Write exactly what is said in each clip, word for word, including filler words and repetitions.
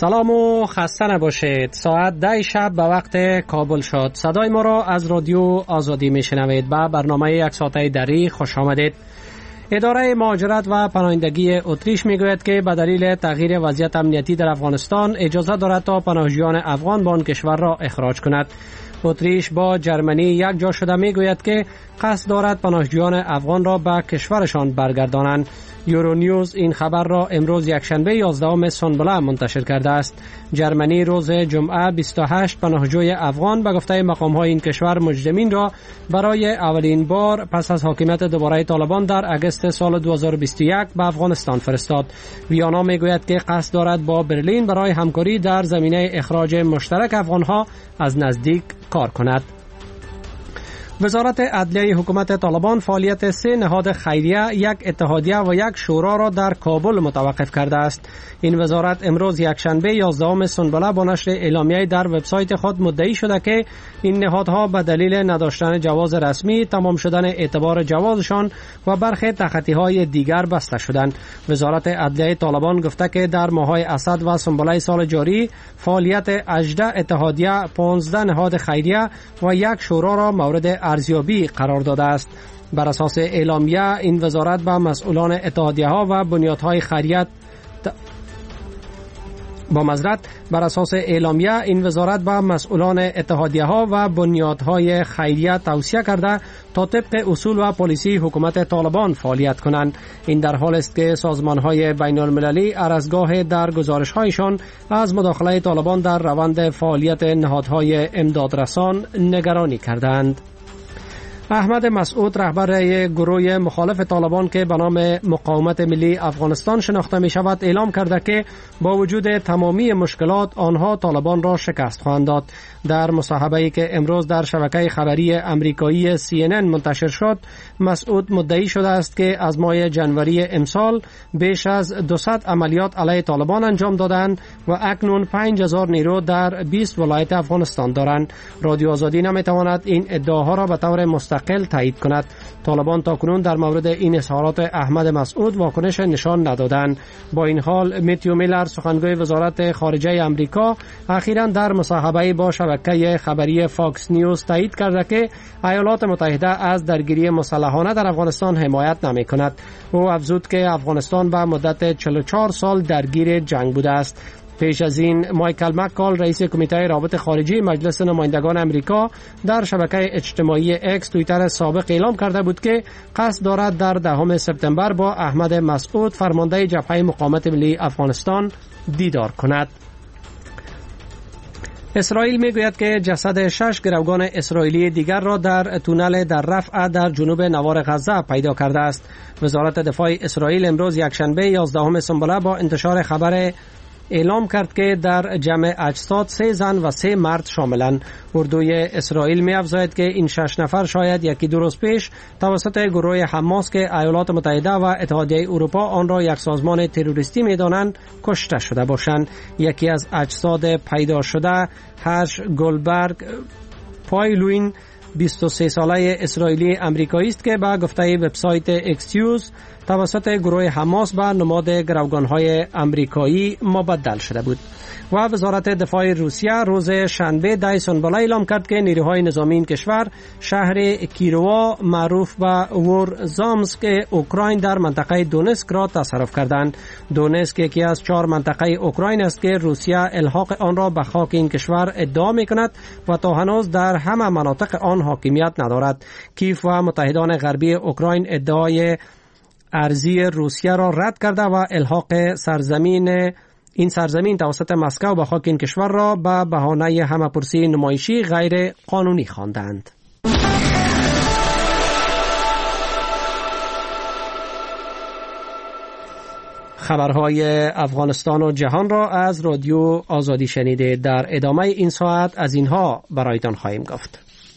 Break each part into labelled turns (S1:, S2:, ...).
S1: سلام و خسته نباشید. ساعت ده شب به وقت کابل شد. صدای ما را از رادیو آزادی میشنوید. به برنامه یک ساعته دری خوش آمدید. اداره مهاجرت و پناهندگی اتریش میگوید که به دلیل تغییر وضعیت امنیتی در افغانستان اجازه دارد تا پناهجویان افغان به آن کشور را اخراج کند. اتریش با جرمنی یک جا شده میگوید که قصد دارد پناهجویان افغان را به کشورشان برگردانند. یورو نیوز این خبر را امروز یکشنبه یازدهم سنبله منتشر کرده است. جرمنی روز جمعه بیست و هشت پناهجوی افغان به گفته مقام‌های این کشور مجرمین را برای اولین بار پس از حاکمیت دوباره طالبان در اگست سال دو هزار و بیست و یک به افغانستان فرستاد. ویانا میگوید که قصد دارد با برلین برای همکاری در زمینه اخراج مشترک افغانها از نزدیک کار کند. وزارت عدلیه حکومت طالبان فعالیت سه نهاد خیریه، یک اتحادیه و یک شورا را در کابل متوقف کرده است. این وزارت امروز یکشنبه یازدهم سنبله با نشر اعلامیه در وبسایت خود مدعی شده که این نهادها به دلیل نداشتن جواز رسمی، تمام شدن اعتبار جوازشان و برخی تخطی‌های دیگر بسته شدند. وزارت عدلیه طالبان گفته که در ماه‌های اسد و سنبله سال جاری فعالیت هجده اتحادیه، پانزده نهاد خیریه و یک شورا را مورد ارزیابی قرار داده است. بر اساس اعلامیه این وزارت به مسئولان اتحادیه ها و بنیادهای خیریت با معذرت بر اساس اعلامیه این وزارت به مسئولان اتحادیه ها و بنیادهای خیریه توصیه کرده تا طبق اصول و پالیسی حکومت طالبان فعالیت کنند. این در حال است که سازمان های بین المللی هر از گاه در گزارش هایشان از مداخله طالبان در روند فعالیت نهادهای امدادرسان نگرانی کردند. احمد مسعود رهبر گروه مخالف طالبان که به نام مقاومت ملی افغانستان شناخته می شود اعلام کرده که با وجود تمامی مشکلات آنها طالبان را شکست خواهند داد. در مصاحبه‌ای که امروز در شبکه خبری امریکایی سی ان ان منتشر شد، مسعود مدعی شده است که از ماه جنوری امسال بیش از دویست عملیات علیه طالبان انجام دادند و اکنون پنج هزار نیرو در بیست ولایت افغانستان دارند. رادیو آزادی نمیتواند این ادعاها را به طور مستقل تایید کند. طالبان تاکنون در مورد این اظهارات احمد مسعود واکنش نشان ندادند. با این حال میتیو میلر سخنگوی وزارت خارجه آمریکا اخیراً در مصاحبه با شبکه خبری فاکس نیوز تایید کرده که ایالات متحده از درگیری مسلحانه در افغانستان حمایت نمی کند. او افزود که افغانستان به مدت چهل و چهار سال درگیر جنگ بوده است. پیش از این مایکل مکال رئیس کمیته رابطه خارجی مجلس نمایندگان امریکا در شبکه اجتماعی اکس توییتر سابق اعلام کرده بود که قصد دارد در دهم سپتامبر با احمد مسعود فرمانده جبهه مقاومت ملی افغانستان دیدار کند. اسرائیل میگوید که جسد شش گروگان اسرائیلی دیگر را در تونل در رفح در جنوب نوار غزه پیدا کرده است. وزارت دفاع اسرائیل امروز یکشنبه یازدهم سنبله با انتشار خبر اعلام کرد که در جمع اجساد سه زن و سه مرد شاملند. اردوی اسرائیل می افزاید که این شش نفر شاید یکی دو روز پیش توسط گروه حماس که ایالات متحده و اتحادیه اروپا آن را یک سازمان تروریستی می دانند کشته شده باشند. یکی از اجساد پیدا شده هرش گولبرگ پایلوین بیست و سه ساله اسرائیلی امریکایی است که به گفته وبسایت اکسیوز توسط گروه حماس به نماد گروگان‌های امریکایی مبدل شده بود. و وزارت دفاع روسیه روز شنبه ده سنبله اعلام کرد که نیروهای نظامی این کشور شهر کیروا معروف به ورزامسک اوکراین در منطقه دونسک را تصرف کردند. دونسک یکی از چهار منطقه اوکراین است که روسیه الحاق آن را به خاک این کشور ادعا می‌کند و تا هنوز در همه مناطق آن حاکمیت ندارد. کیف و متحدان غربی اوکراین ادعای ارضی روسیه را رد کرده و الحاق سرزمین این سرزمین توسط مسکو به خاک این کشور را به بهانه همه‌پرسی نمایشی غیر قانونی خواندند. خبرهای افغانستان و جهان را از رادیو آزادی شنیده. در ادامه این ساعت از اینها برایتان خواهیم گفت.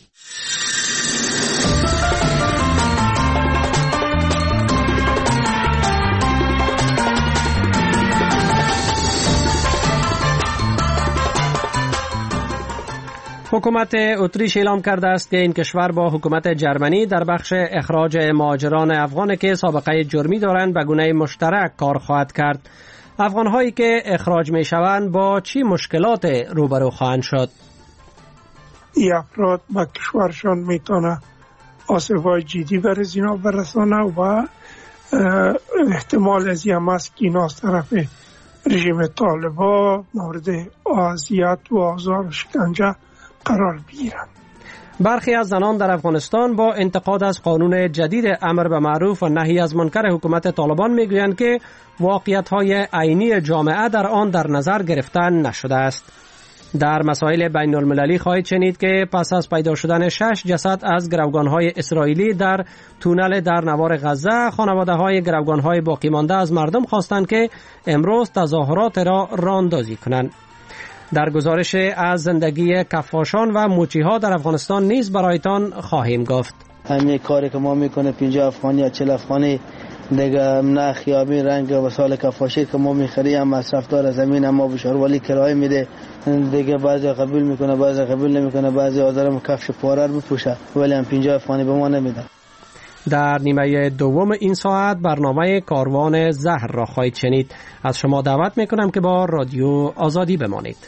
S1: حکومت اتریش اعلام کرده است که این کشور با حکومت جرمنی در بخش اخراج مهاجران افغان که سابقه جرمی دارند به گونه مشترک کار خواهد کرد. افغان‌هایی که اخراج می‌شوند با چی مشکلات روبرو خواهند شد؟
S2: این افراد به کشورشان میتونه آسیب‌های جدی بر اینا برسانه و احتمال از این است که اینا از طرف رژیم طالبان مورد اذیت و آزار و شکنجه قرار بگیرند.
S1: برخی از زنان در افغانستان با انتقاد از قانون جدید امر به معروف و نهی از منکر حکومت طالبان میگویند که واقعیت‌های عینی جامعه در آن در نظر گرفته نشده است. در مسائل بین المللی خواهید شنید که پس از پیدا شدن شش جسد از گروگان‌های اسرائیلی در تونل در نوار غزه، خانواده‌های گروگان‌های باقی مانده از مردم خواستند که امروز تظاهرات را راهاندازی کنند. در گزارش از زندگی کفاشان و موچی‌ها در افغانستان نیز برایتان خواهیم گفت.
S3: همین کاری که ما میکنه پنجاه افغانی یا چهل افغانی دیگه نه خیابی رنگ وسایل کفاشی که ما میخریم مصرفدار زمین اما بشار ولی کرایه میده دیگه، بعضی قبول میکنه بعضی قبول نمیکنه، بعضی آدم کفش پاره رو بپوشه ولی هم پنجاه افغانی به ما نمیده.
S1: در نیمه دوم این ساعت برنامه کاروان زهر را خواهید شنید. از شما دعوت میکنم که با رادیو آزادی بمانید.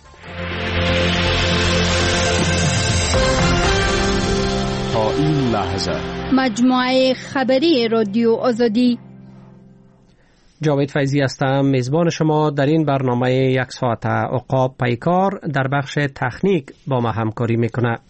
S4: تا این لحظه
S5: مجموعه خبری رادیو آزادی.
S1: جاوید فیضی هستم، میزبان شما در این برنامه یک ساعت. عقاب پیکار در بخش تکنیک با ما همکاری میکنه.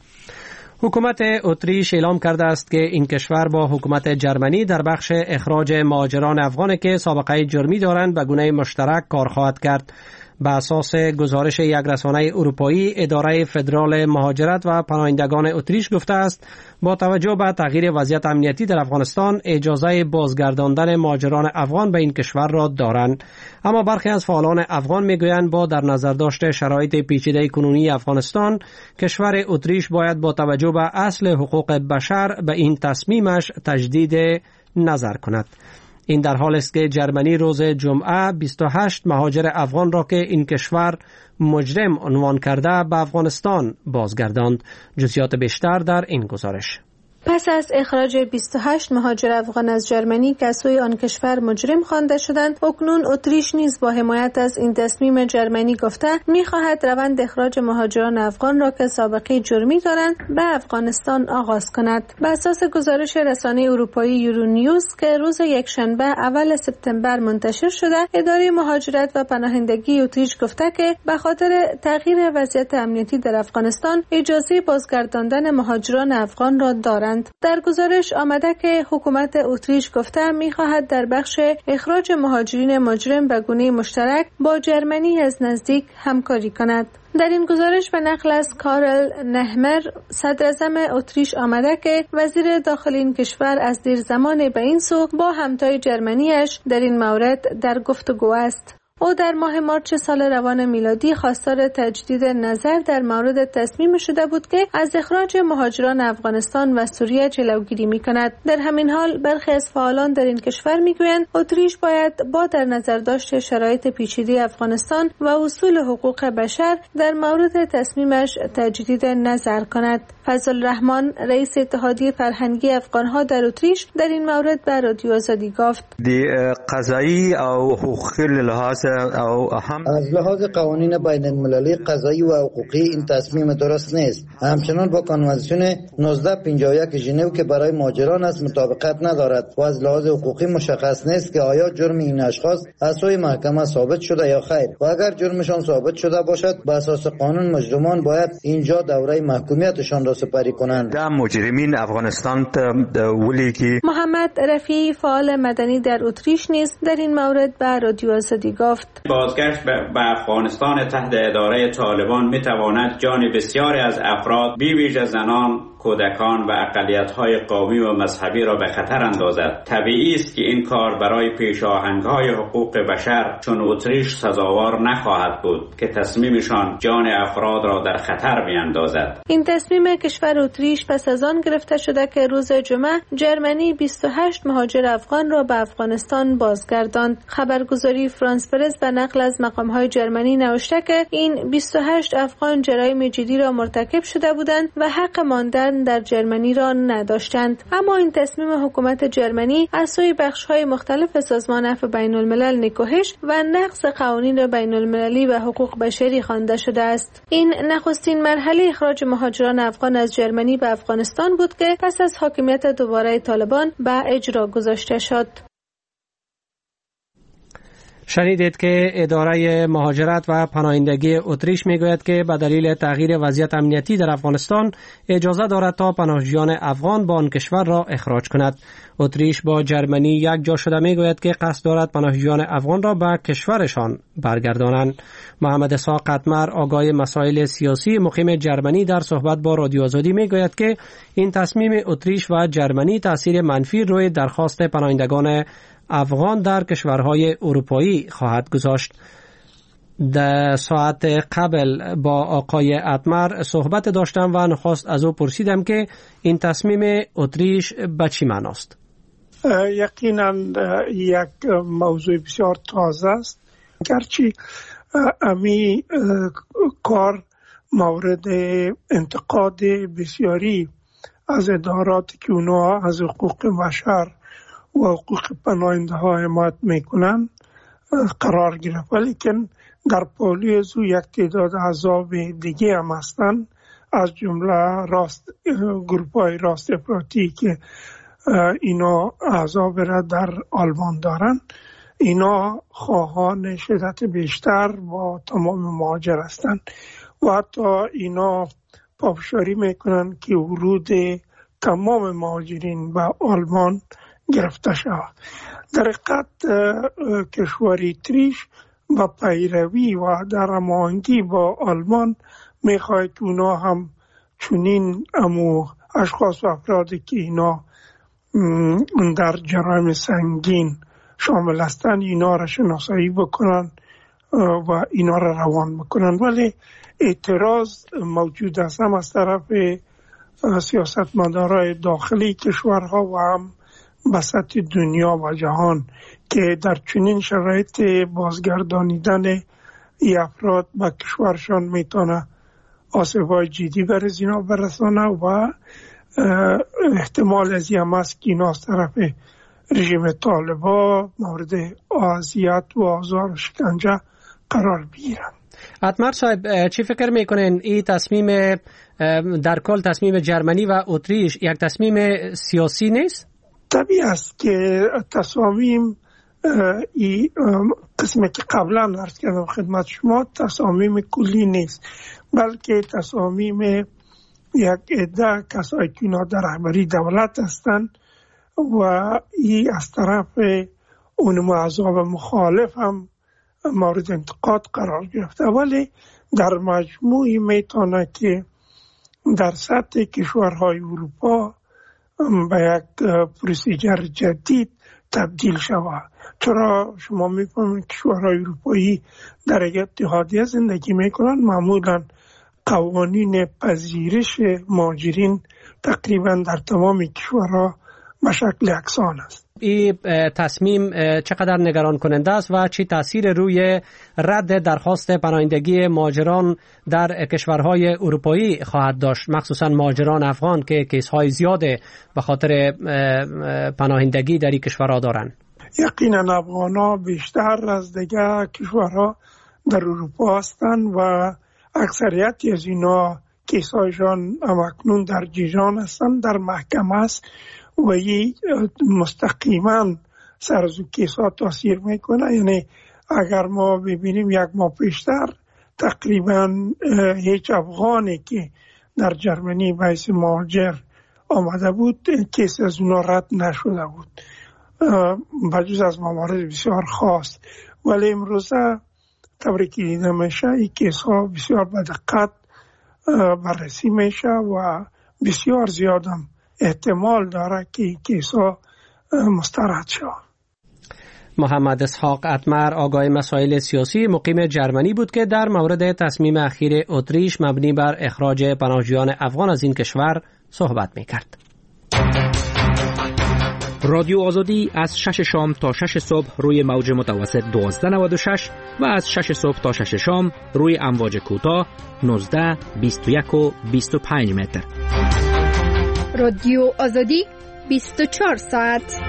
S1: حکومت اتریش اعلام کرده است که این کشور با حکومت جرمنی در بخش اخراج مهاجران افغان که سابقه جرمی دارند به گونه مشترک کار خواهد کرد. به اساس گزارش یک رسانه اروپایی، اداره فدرال مهاجرت و پناهندگان اتریش گفته است با توجه به تغییر وضعیت امنیتی در افغانستان اجازه بازگرداندن مهاجران افغان به این کشور را دارند. اما برخی از فعالان افغان میگویند با در نظر داشت شرایط پیچیده کنونی افغانستان، کشور اتریش باید با توجه به اصل حقوق بشر به این تصمیمش تجدید نظر کند. این در حال است که جرمنی روز جمعه بیست و هشت مهاجر افغان را که این کشور مجرم عنوان کرده به افغانستان بازگرداند. جزئیات بیشتر در این گزارش.
S6: پس از اخراج بیست و هشت مهاجر افغان از جرمنی که سوی آن کشور مجرم خوانده شدند، اکنون اتریش نیز با حمایت از این تصمیم جرمنی گفته می‌خواهد روند اخراج مهاجران افغان را که سابقه جرمی دارند به افغانستان آغاز کند. بر اساس گزارش رسانه اروپایی یورونیوز که روز یکشنبه اول سپتامبر منتشر شده، اداره مهاجرت و پناهندگی اتریش گفته که به خاطر تغییر وضعیت امنیتی در افغانستان اجازه بازگرداندن مهاجران افغان را دارند. در گزارش آمده که حکومت اتریش گفته می‌خواهد در بخش اخراج مهاجرین مجرم به گونه مشترک با جرمنی از نزدیک همکاری کند. در این گزارش به نقل از کارل نهمر صدراعظم اتریش آمده که وزیر داخل این کشور از دیر زمان به این سو با همتای جرمنیش در این مورد در گفتگو است. او در ماه مارچ سال روان میلادی خواستار تجدید نظر در مورد تصمیم شده بود که از اخراج مهاجران افغانستان و سوریه جلوگیری می‌کند. در همین حال برخی از فعالان در این کشور می‌گویند اتریش باید با در نظر داشت شرایط پیچیده افغانستان و اصول حقوق بشر در مورد تصمیمش تجدید نظر کند. فضل الرحمن رئیس اتحادیه فرهنگی افغان‌ها در اتریش در این مورد به رادیو آزادی گفت:
S7: دی قضایی او حقوقی لحاظ او هم
S8: از لحاظ قوانین بین المللی قضایی و حقوقی این تصمیم درست نیست. همچنان با کنوانسیون نوزده پنجاه و یک ژنو که برای مهاجران است مطابقت ندارد و از لحاظ حقوقی مشخص نیست که آیا جرم این اشخاص از سوی محکمه ثابت شده یا خیر و اگر جرمشان ثابت شده باشد بر اساس قانون مجرمان باید اینجا دوره محکومیتشان را سپری کنند.
S7: دا مجرمین افغانستان ولی که
S6: محمد رفیعی فعال مدنی در اتریش نیز در این مورد به رادیو آزادی گفت:
S9: بازگشت به افغانستان تحت اداره طالبان میتواند جان بسیاری از افراد بی ویژه زنان، کودکان و اقلیت‌های قومی و مذهبی را به خطر اندازد. طبیعی است که این کار برای پیشاهنگ‌های حقوق بشر چون اتریش سزاوار نخواهد بود که تصمیمشان جان افراد را در خطر بیاندازد.
S6: این تصمیم کشور اتریش پس از آن گرفته شده که روز جمعه جرمنی بیست و هشت مهاجر افغان را به افغانستان بازگرداند. خبرگزاری فرانس پرس به نقل از مقام‌های جرمنی نوشته که این بیست و هشت افغان جرایم جدی را مرتکب شده بودند و حق ماندن کردن در جرمنی را نداشتند. اما این تصمیم حکومت جرمنی از سوی بخش‌های مختلف سازمان عفو بین الملل نکوهش و نقض قوانین بین المللی و حقوق بشری خوانده شده است. این نخستین مرحله اخراج مهاجران افغان از جرمنی به افغانستان بود که پس از حاکمیت دوباره طالبان به اجرا گذاشته شد.
S1: شنیدید که اداره مهاجرت و پناهندگی اتریش میگوید که به دلیل تغییر وضعیت امنیتی در افغانستان اجازه دارد تا پناهجویان افغان با آن کشور را اخراج کند. اتریش با جرمنی یک جا شده میگوید که قصد دارد پناهجویان افغان را به کشورشان برگردانند. محمد اسحاق قطمر آگاه مسائل سیاسی مقیم جرمنی در صحبت با رادیو آزادی میگوید که این تصمیم اتریش و جرمنی تاثیر منفی روی درخواست پناهندگان افغان در کشورهای اروپایی خواهد گذاشت. در ساعت قبل با آقای اتمر صحبت داشتم و نخست از او پرسیدم که این تصمیم اتریش به چی معناست؟
S2: یقینا یک موضوع بسیار تازه است، گرچه امی کار مورد انتقاد بسیاری از ادارات که اونها از حقوق بشر و حقوق پناهنده ها حمایت میکنن قرار گرفت، ولیکن در پالی از او یک تعداد احزاب دیگه هم هستن، از جمله راست گروپ های راست افراطی که اینا احزاب را در آلمان دارن. اینا خواهان شدت بیشتر با تمام مهاجر هستند و حتی اینا پافشاری میکنن که ورود تمام مهاجرین به آلمان گرفته شود. در حقیقت کشور اتریش با پیروی و در هماهنگی با آلمان میخواهد که اونا هم چنین امو اشخاص و افرادی که اینا در جرایم سنگین شامل هستند اینا را شناسایی بکنن و اینا را روان بکنن. ولی اعتراض موجود است هم از طرف سیاستمدارای داخلی کشورها و هم بسط دنیا و جهان که در چنین شرایط بازگردانیدن ای افراد به کشورشان میتونه آسیب‌های جدی بر اینا برسانه و احتمال از این هم است که اینا از طرف رژیم طالبان مورد اذیت و آزار و شکنجه قرار بگیرن.
S1: اتمر صاحب، چی فکر میکنین این تصمیم در کل تصمیم جرمنی و اتریش یک تصمیم سیاسی نیست؟
S2: طبیعی است که تصامیم ای قسمی که قبلا عرض کردم خدمت شما تصامیم کلی نیست، بلکه تصامیم یک عده کسایی که اینا در رهبری دولت هستند و ای از طرف اون احزاب مخالف هم مورد انتقاد قرار گرفته، ولی در مجموعی میتونه که در سطح کشورهای اروپا به یک پروسیجر جدید تبدیل شود. چرا شما می‌فهمید کشورهای اروپایی در یک اتحادیه زندگی میکنن، معمولا قوانین پذیرش مهاجرین تقریبا در تمام کشورها به شکل یکسان است.
S1: این تصمیم چقدر نگران کننده است و چه تاثیر روی رد درخواست پناهندگی مهاجران در کشورهای اروپایی خواهد داشت، مخصوصا مهاجران افغان که کیس‌های زیاد به خاطر پناهندگی در این کشورها دارند؟
S2: یقینا افغان‌ها بیشتر از دیگر کشورها در اروپا هستند و اکثریتی از اینا کیس‌هایشان همکنون در جیجان هستند، در محکمه است و این مستقیما سر از کیس‌ها تاثیر میکنه. یعنی اگر ما ببینیم یک ماه پیشتر تقریبا هیچ افغانی که در جرمنی به حیث مهاجر آمده بود کیس از اونا رد نشده بود بجز از موارد بسیار خاص، ولی امروزه طوری که دیده میشه این کیس ها بسیار به دقت بررسی میشه و بسیار زیادم احتمال داره که این کیس ها مسترد شود.
S1: محمد اسحاق اتمر آگاه مسائل سیاسی مقیم جرمنی بود که در مورد تصمیم اخیر اتریش مبنی بر اخراج پناهجویان افغان از این کشور صحبت میکرد.
S10: رادیو آزادی از شش شام تا شش صبح روی موج متوسط دوازده نود و شش و از شش صبح تا شش شام روی امواج کوتاه نوزده بیست و یک و بیست و پنج متر.
S5: رادیو آزادی بیست و چهار ساعت.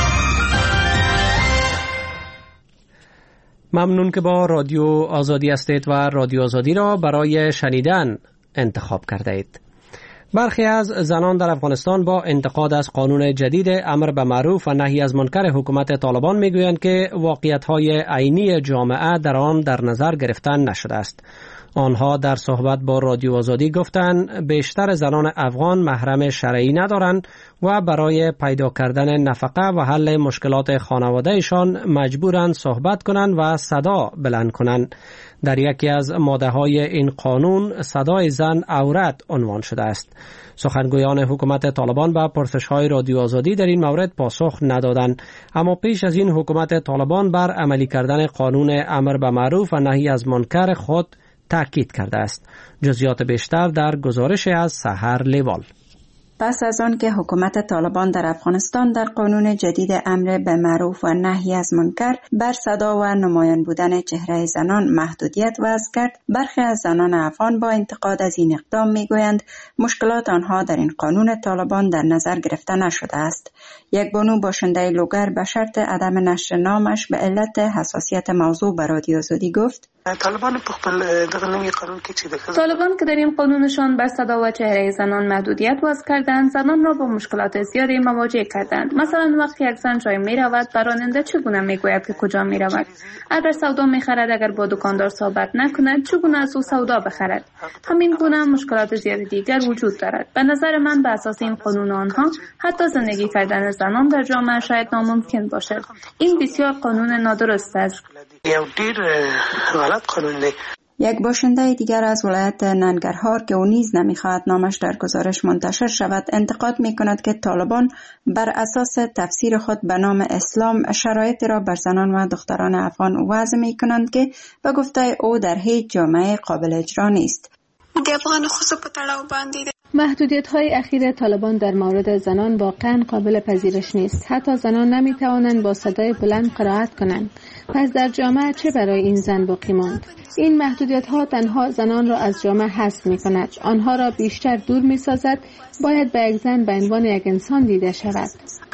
S1: ممنون که با رادیو آزادی هستید و رادیو آزادی را برای شنیدن انتخاب کرده اید. برخی از زنان در افغانستان با انتقاد از قانون جدید امر به معروف و نهی از منکر حکومت طالبان میگویند که واقعیت‌های عینی جامعه در آن در نظر گرفتن نشده است. آنها در صحبت با رادیو آزادی گفتند بیشتر زنان افغان محرم شرعی ندارند و برای پیدا کردن نفقه و حل مشکلات خانوادهشان مجبورند صحبت کنند و صدا بلند کنند. در یکی از ماده‌های این قانون صدای زن عورت عنوان شده است. سخنگویان حکومت طالبان به پرسش‌های رادیو آزادی در این مورد پاسخ ندادند، اما پیش از این حکومت طالبان بر عملی کردن قانون امر به معروف و نهی از منکر خود تاکید کرده است. جزئیات بیشتر در گزارش از سحر لیوال.
S11: پس از آن که حکومت طالبان در افغانستان در قانون جدید امر به معروف و نهی از منکر بر صدا و نمایان بودن چهره زنان محدودیت وضع کرد، برخی از زنان افغان با انتقاد از این اقدام میگویند مشکلات آنها در این قانون طالبان در نظر گرفته نشده است. یک بانو باشنده لوگر به شرط عدم نشر نامش به علت حساسیت موضوع به رادیو آزادی گفت:
S12: طالبان په خپل دغه نوی قانون کې چې د
S13: طالبان که در این قانونشان بر صدا و چهره زنان محدودیت وضع کردند، زنان را با مشکلات زیادی مواجه کردند. مثلا وقتی یک زن جای می رود، به راننده چگونه می گوید که کجا می رود؟ اگر سودا می خرد، اگر با دکاندار صحبت نکند، چگونه از او سودا بخرد؟ همین گونه مشکلات زیاد دیگر وجود دارد. به نظر من به اساس این قانون آنها حتی زندگی کردن زنان در جامعه شاید ناممکن باشد. این بسیار قانون نادرست است.
S11: یک باشنده دیگر از ولایت ننگرهار که او نیز نمیخواهد نامش در گزارش منتشر شود انتقاد میکند که طالبان بر اساس تفسیر خود به نام اسلام شرایط را بر زنان و دختران افغان وضع میکنند که به گفته او در هیچ جامعه قابل اجرا نیست.
S6: محدودیت‌های اخیر طالبان در مورد زنان واقعاً قابل پذیرش نیست. حتی زنان نمی‌توانند با صدای بلند قرائت کنند. پس در جامعه چه برای این زن باقی ماند؟ این محدودیت‌ها تنها زنان را از جامعه حذف می‌کند. آنها را بیشتر دور می‌سازد. باید به یک زن به عنوان یک انسان دیده شود.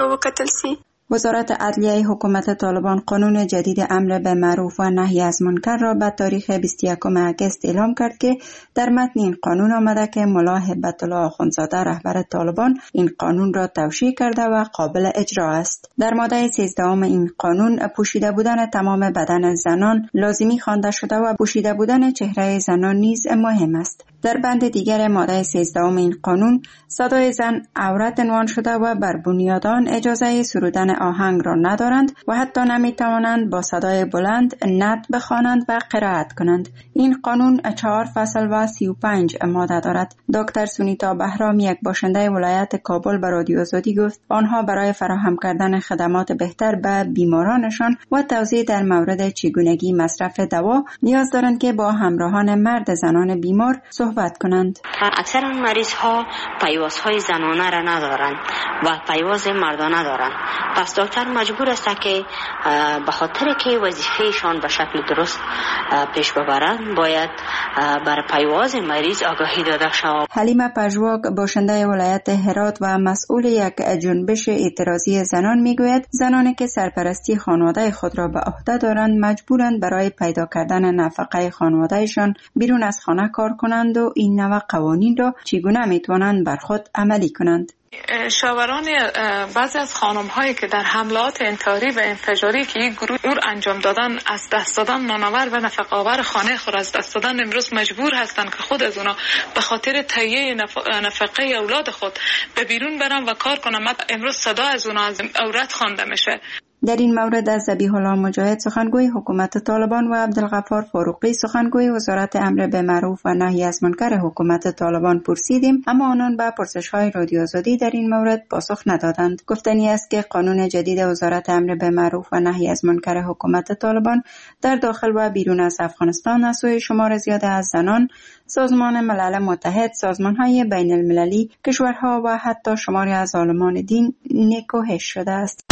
S11: وزارت عدلیه حکومت طالبان قانون جدید امر به معروف و نهی از منکر را به تاریخ بیست و یکم آگوست اعلام کرد که در متن این قانون آمده که ملا هبت الله آخوندزاده رهبر طالبان این قانون را توشیح کرده و قابل اجرا است. در ماده سیزدهم این قانون پوشیده بودن تمام بدن زنان لازمی خوانده شده و پوشیده بودن چهره زنان نیز مهم است. در بند دیگر ماده سیزدهم این قانون صدای زن عورت عنوان شده و بر بنیاد آن اجازه سرودن آهنگ را ندارند و حتی نمی توانند با صدای بلند نعت بخوانند و قرائت کنند. این قانون چهار فصل و سی و پنج ماده دارد. دکتر سونیتا بهرام، یک باشنده ولایت کابل، به رادیو آزادی گفت آنها برای فراهم کردن خدمات بهتر به بیمارانشان و توضیح در مورد چگونگی مصرف دوا نیاز دارند که با همراهان مرد زنان بیمار صحبت کنند.
S14: اکثر مریض ها پیواز های زنانه را ندارند و پیواز مردانه دارند. پس دکتر مجبور است که به خاطر که وظیفهشان به شکل درست پیش ببرند باید بر پیواز مریض آگاهی داده شود.
S11: حلیمه پژواک، باشنده ولایت هرات و مسئول یک جنبش اعتراضی زنان، میگوید زنانی که سرپرستی خانواده خود را به عهده دارند مجبورند برای پیدا کردن نفقه خانوادهشان بیرون از خانه کار کنند و این نوع قوانین را چگونه میتوانند بر خود عملی کنند.
S15: شاوران بعضی از خانم هایی که در حملات انتحاری و انفجاری که یک گروه اور انجام دادن از دست دادن نانآور و نفقه آور خانه خود از دست دادن امروز مجبور هستند که خود از اونا به خاطر تهیه نفقه اولاد خود به بیرون برن و کار کنن. امروز صدا از اونا از عورت خوانده میشه.
S11: در این مورد از ذبیح الله مجاهد، سخنگوی حکومت طالبان، و عبدالغفار فاروقی، سخنگوی وزارت امر به معروف و نهی از منکر حکومت طالبان، پرسیدیم، اما آنان به پرسش‌های رادیو آزادی در این مورد پاسخ ندادند. گفتنی است که قانون جدید وزارت امر به معروف و نهی از منکر حکومت طالبان در داخل و بیرون از افغانستان از سوی شمار زیاد از زنان، سازمان ملل متحد، سازمان‌های بین المللی، کشورها و حتی شماری از عالمان دین نکوهش شده است.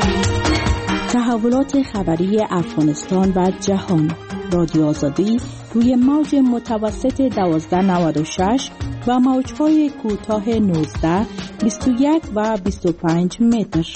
S16: تحولات خبری افغانستان و جهان. رادیو آزادی روی موج متوسط دوازده نود و شش و موج‌های کوتاه نوزده، بیست و یک و بیست و پنج متر.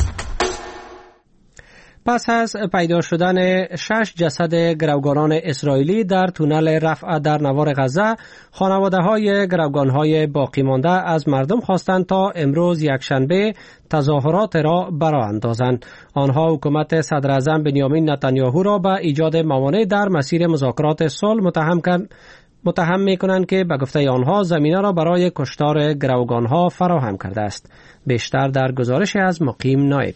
S1: پس از پیدا شدن شش جسد گروگانان اسرائیلی در تونل رفح در نوار غزه، خانواده‌های گروگان‌های باقی مانده از مردم خواستند تا امروز یکشنبه تظاهرات را برآ اندازند. آنها حکومت صدر اعظم بنیامین نتانیاهو را به ایجاد موانع در مسیر مذاکرات صلح متهم کردند. متهم می‌کنند که به گفته آنها زمینه را برای کشتار گروگان‌ها فراهم کرده است. بیشتر در گزارش از مقیم نایب.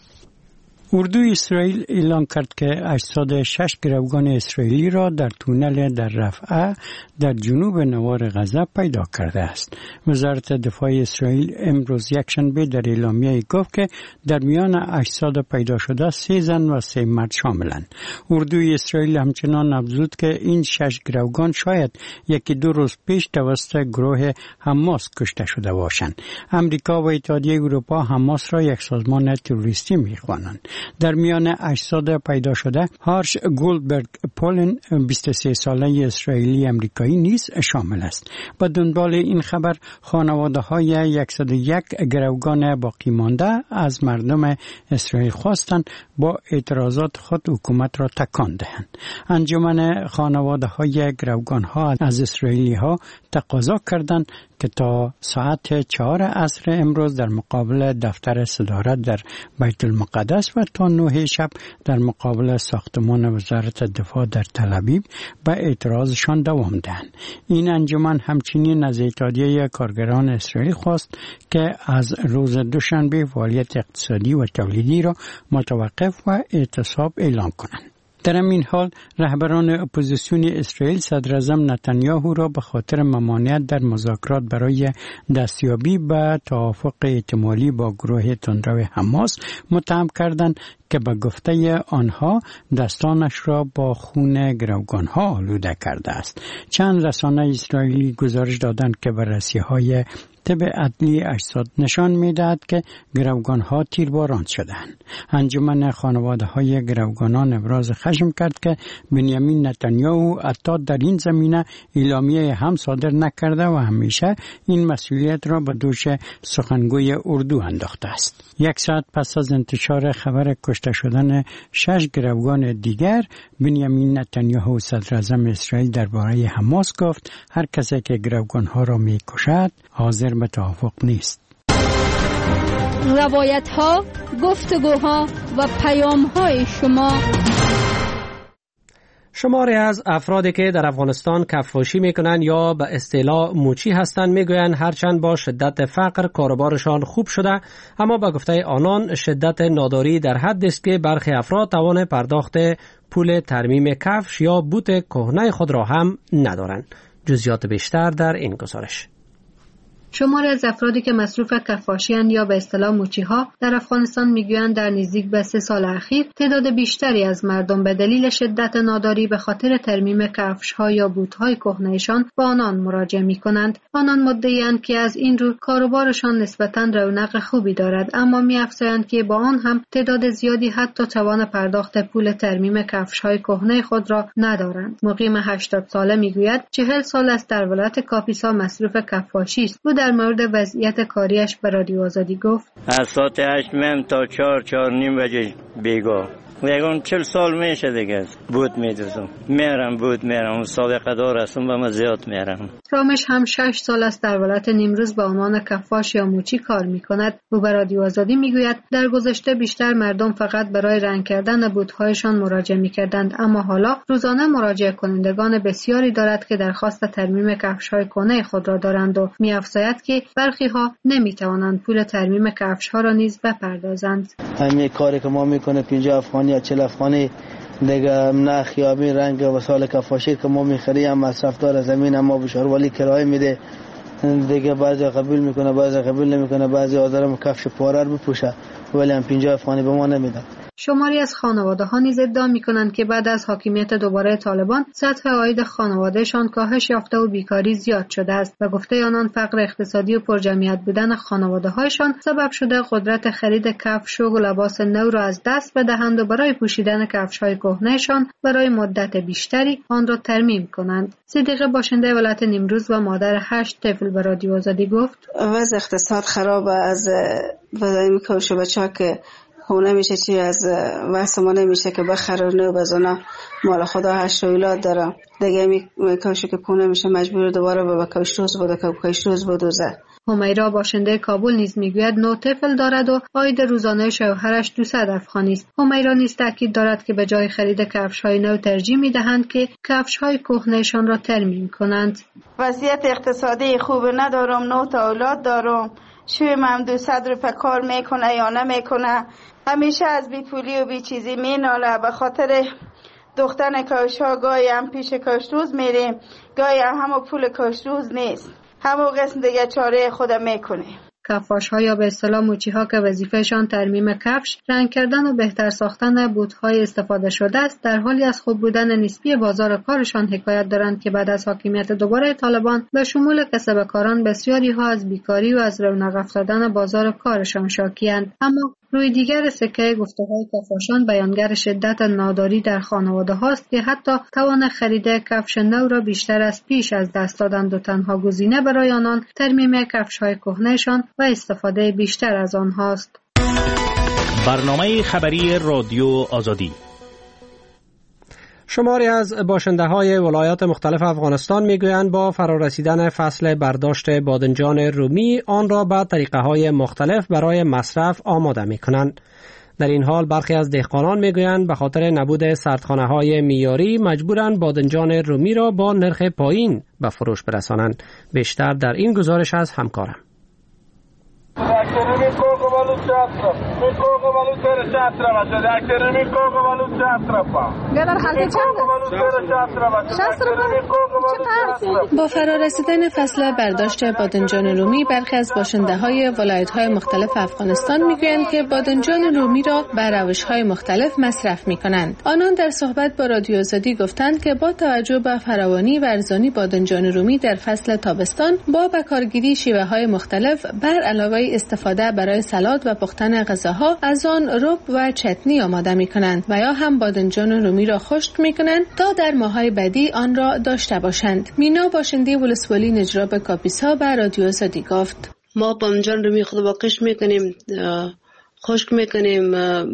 S17: اردوی اسرائیل اعلام کرد که اجساد شش گروگان اسرائیلی را در تونل در رفح در جنوب نوار غزه پیدا کرده است. وزارت دفاع اسرائیل امروز یکشنبه در اعلامیه گفت که در میان اجساد پیدا شده سه زن و سه مرد شاملند. اردوی اسرائیل همچنان افزود که این شش گروگان شاید یکی دو روز پیش توسط گروه حماس کشته شده باشند. امریکا و اتحادیه اروپا حماس را یک سازمان تروریستی می‌خوانند. در میان اجساد پیدا شده هارش گولدبرگ پولن بیست و سه ساله اسرائیلی امریکایی نیز شامل است. با دنبال این خبر خانواده‌های صد و یک گروگان باقی مانده از مردم اسرائیل خواستند با اعتراضات خود حکومت را تکان دهند. انجمن خانواده‌های گروگان‌ها از اسرائیلی‌ها تقاضا کردند که تا ساعت چهار عصر امروز در مقابل دفتر صدارت در بیت المقدس و تا نه شب در مقابل ساختمان وزارت دفاع در تل ابیب به اعتراضشان دوام دهند. این انجمن همچنین از اتحادیه کارگران اسرائیل خواست که از روز دوشنبه فعالیت اقتصادی و تولیدی را متوقف و اعتصاب اعلام کنند. در این حال رهبران اپوزیسیون اسرائیل صدر اعظم نتانیاهو را به خاطر ممانعت در مذاکرات برای دستیابی به توافق احتمالی با گروه تندرو حماس متهم کردند که به گفته آنها دستانش را با خون گروگانها آلوده کرده است. چند رسانه اسرائیلی گزارش دادند که بررسی‌های طب عدلی اجساد نشان می‌دهد که گروگان‌ها تیرباران شدند. انجمن خانواده‌های گروگانان ابراز خشم کرد که بنیامین نتانیاهو حتی در این زمینه اعلامیه هم صادر نکرده و همیشه این مسئولیت را به دوش سخنگوی اردو انداخته است. یک ساعت پس از انتشار خبر کشته شدن شش گروگان دیگر، بنیامین نتانیاهو صدر اعظم اسرائیل درباره حماس گفت هر کسی که گروگان‌ها را می‌کشد حاضر به توافق نیست.
S5: روایت ها، گفتگوها و پیام های شما.
S1: شماری از افرادی که در افغانستان کفاشی میکنند یا به اصطلاح موچی هستند میگویند هرچند با شدت فقر کاروبارشان خوب شده، اما به گفته آنان شدت ناداری در حد است که برخی افراد توان پرداخت پول ترمیم کفش یا بوت کهنه خود را هم ندارند. جزئیات بیشتر در این گزارش.
S6: شماری از افرادی که مصروف کفاشی‌اند یا به اصطلاح موچی‌ها در افغانستان میگویند در نزدیک به سه سال اخیر تعداد بیشتری از مردم به دلیل شدت ناداری به خاطر ترمیم کفش‌ها یا بوت‌های کهنه‌شان به آنان مراجعه می‌کنند. آنان مدعی‌اند که از این رو کاروبارشان نسبتاً رونق خوبی دارد، اما می‌افزایند که با آن هم تعداد زیادی حتی توان پرداخت پول ترمیم کفش‌های کهنه خود را ندارند. مقیم هشتاد ساله میگوید چهل سال است در ولایت کاپیسا مصروف کفاشی است. در مورد وضعیت کاریش به رادیو آزادی گفت
S18: از ساعت هشت میم تا چهار چهار نیم بجه بیگاه یکون چل سال میشه دیگه بود میدوزم میرم بود میرم سابقه دار هستم و من زیاد میرم.
S6: رامش هم شش سال است در ولایت نیمروز به عنوان کفاش یا موچی کار میکند. او به رادیو آزادی میگوید در گذشته بیشتر مردم فقط برای رنگ کردن بوت‌هایشان مراجعه میکردند، اما حالا روزانه مراجعه کنندگان بسیاری دارد که درخواست ترمیم کفش‌های کهنه خود را دارند و می‌افزاید که برخی ها نمیتوانند پول ترمیم کفش‌ها را نیز بپردازند.
S3: همین کاری که ما میکنه پنجاه افغانی یا چهل افغانی دیگه نه خیابی رنگ وسایل کفاشی که ما میخریم مصرفدار زمین اما بشاروالی کرایه میده دیگه، بعضی قبول میکنه بعضی قبول نمیکنه، بعضی آدم کفش پاره رو بپوشه ولی هم پنجاه افغانی به ما نمیدن.
S6: شماری از خانواده‌ها نیز ادعا می‌کنند که بعد از حاکمیت دوباره طالبان سطح عاید خانوادهشان کاهش یافته و بیکاری زیاد شده است و گفته آنان فقر اقتصادی و پرجمعیت بودن خانواده‌هایشان سبب شده قدرت خرید کفش و لباس نو را از دست بدهند و برای پوشیدن کفش‌های کهنه‌شان برای مدت بیشتری آن را ترمیم کنند. صدیقه باشنده ولایت نیمروز و مادر هشت طفل به رادیو آزادی گفت:
S19: وضع اقتصاد خراب از وضعی میکوشه بچه که خونه میشه چی از واسه ما نمیشه که بخره نو بزنه مال خدا هشت اولاد داره دیگه میکوشه که پونه میشه مجبور دوباره به کشتوز بوده که کشتوز بودوزه.
S6: همیرا باشنده کابل نیز میگوید نه طفل دارد و عاید روزانه شوهرش دویست افغانی است. همیرا نیز تاکید دارد که به جای خرید کفش‌های نو ترجیح میدهند که کفش‌های کهنه‌شان را ترمیم کنند.
S19: وضعیت اقتصادی خوب ندارم، نه تا اولاد دارم، شویم هم دویست روپیه کار میکنه یا نمیکنه، همیشه از بی پولی و بی چیزی میناله. به خاطر دختن کاشا گاهی هم پیش کاشتوز میریم، گاهی هم همه پول کاشتوز نیست، همه قسم دیگه چاره خودم میکنیم.
S6: کفاش‌ها یا به اصطلاح موچی‌ها که وظیفه‌شان ترمیم کفش، رنگ کردن و بهتر ساختن بوت‌های استفاده شده است، در حالی از خوب بودن نسبی بازار کارشان حکایت دارند که بعد از حاکمیت دوباره طالبان به شمول کسبکاران بسیاری ها از بیکاری و از رونق افتادن بازار کارشان شاکی‌اند. اما روی دیگر سکه گفته‌های کفاشان بیانگر شدت ناداری در خانواده هاست که حتی توان خرید کفش نو را بیشتر از پیش از دست دادند و تنها گزینه برای آنان ترمیم کفش‌های کهنه‌شان و استفاده بیشتر از آنهاست.
S10: برنامه خبری رادیو آزادی.
S1: شماری از باشنده‌های ولایات مختلف افغانستان میگویند با فرارسیدن فصل برداشت بادنجان رومی آن را به طریقه‌های مختلف برای مصرف آماده می‌کنند. در این حال برخی از دهقانان میگویند به خاطر نبود سردخانه‌های معیاری مجبورند بادنجان رومی را با نرخ پایین به فروش برسانند. بیشتر در این گزارش از همکارم.
S6: با فرارسیدن فصل برداشت بادنجان رومی برخی از باشنده‌های ولایت‌های مختلف افغانستان می‌گویند که بادنجان رومی را به روش‌های مختلف مصرف می‌کنند. آنان در صحبت با رادیو آزادی گفتند که با توجه به فراوانی و ارزانی بادنجان رومی در فصل تابستان با بکارگیری شیوه‌های مختلف بر علاوه استفاده برای سالاد و پختن غذاها از آن رب و چتنی آماده می‌کنند و یا هم بادنجان رومی را خشک می‌کنند تا در ماه‌های بعدی آن را داشته باشند. مینا باشنده ولسوالی نجراب کاپیسا به رادیو آزادی گفت:
S20: ما بادنجان رومی خود با قشر می‌کنیم، خشک می‌کنیم،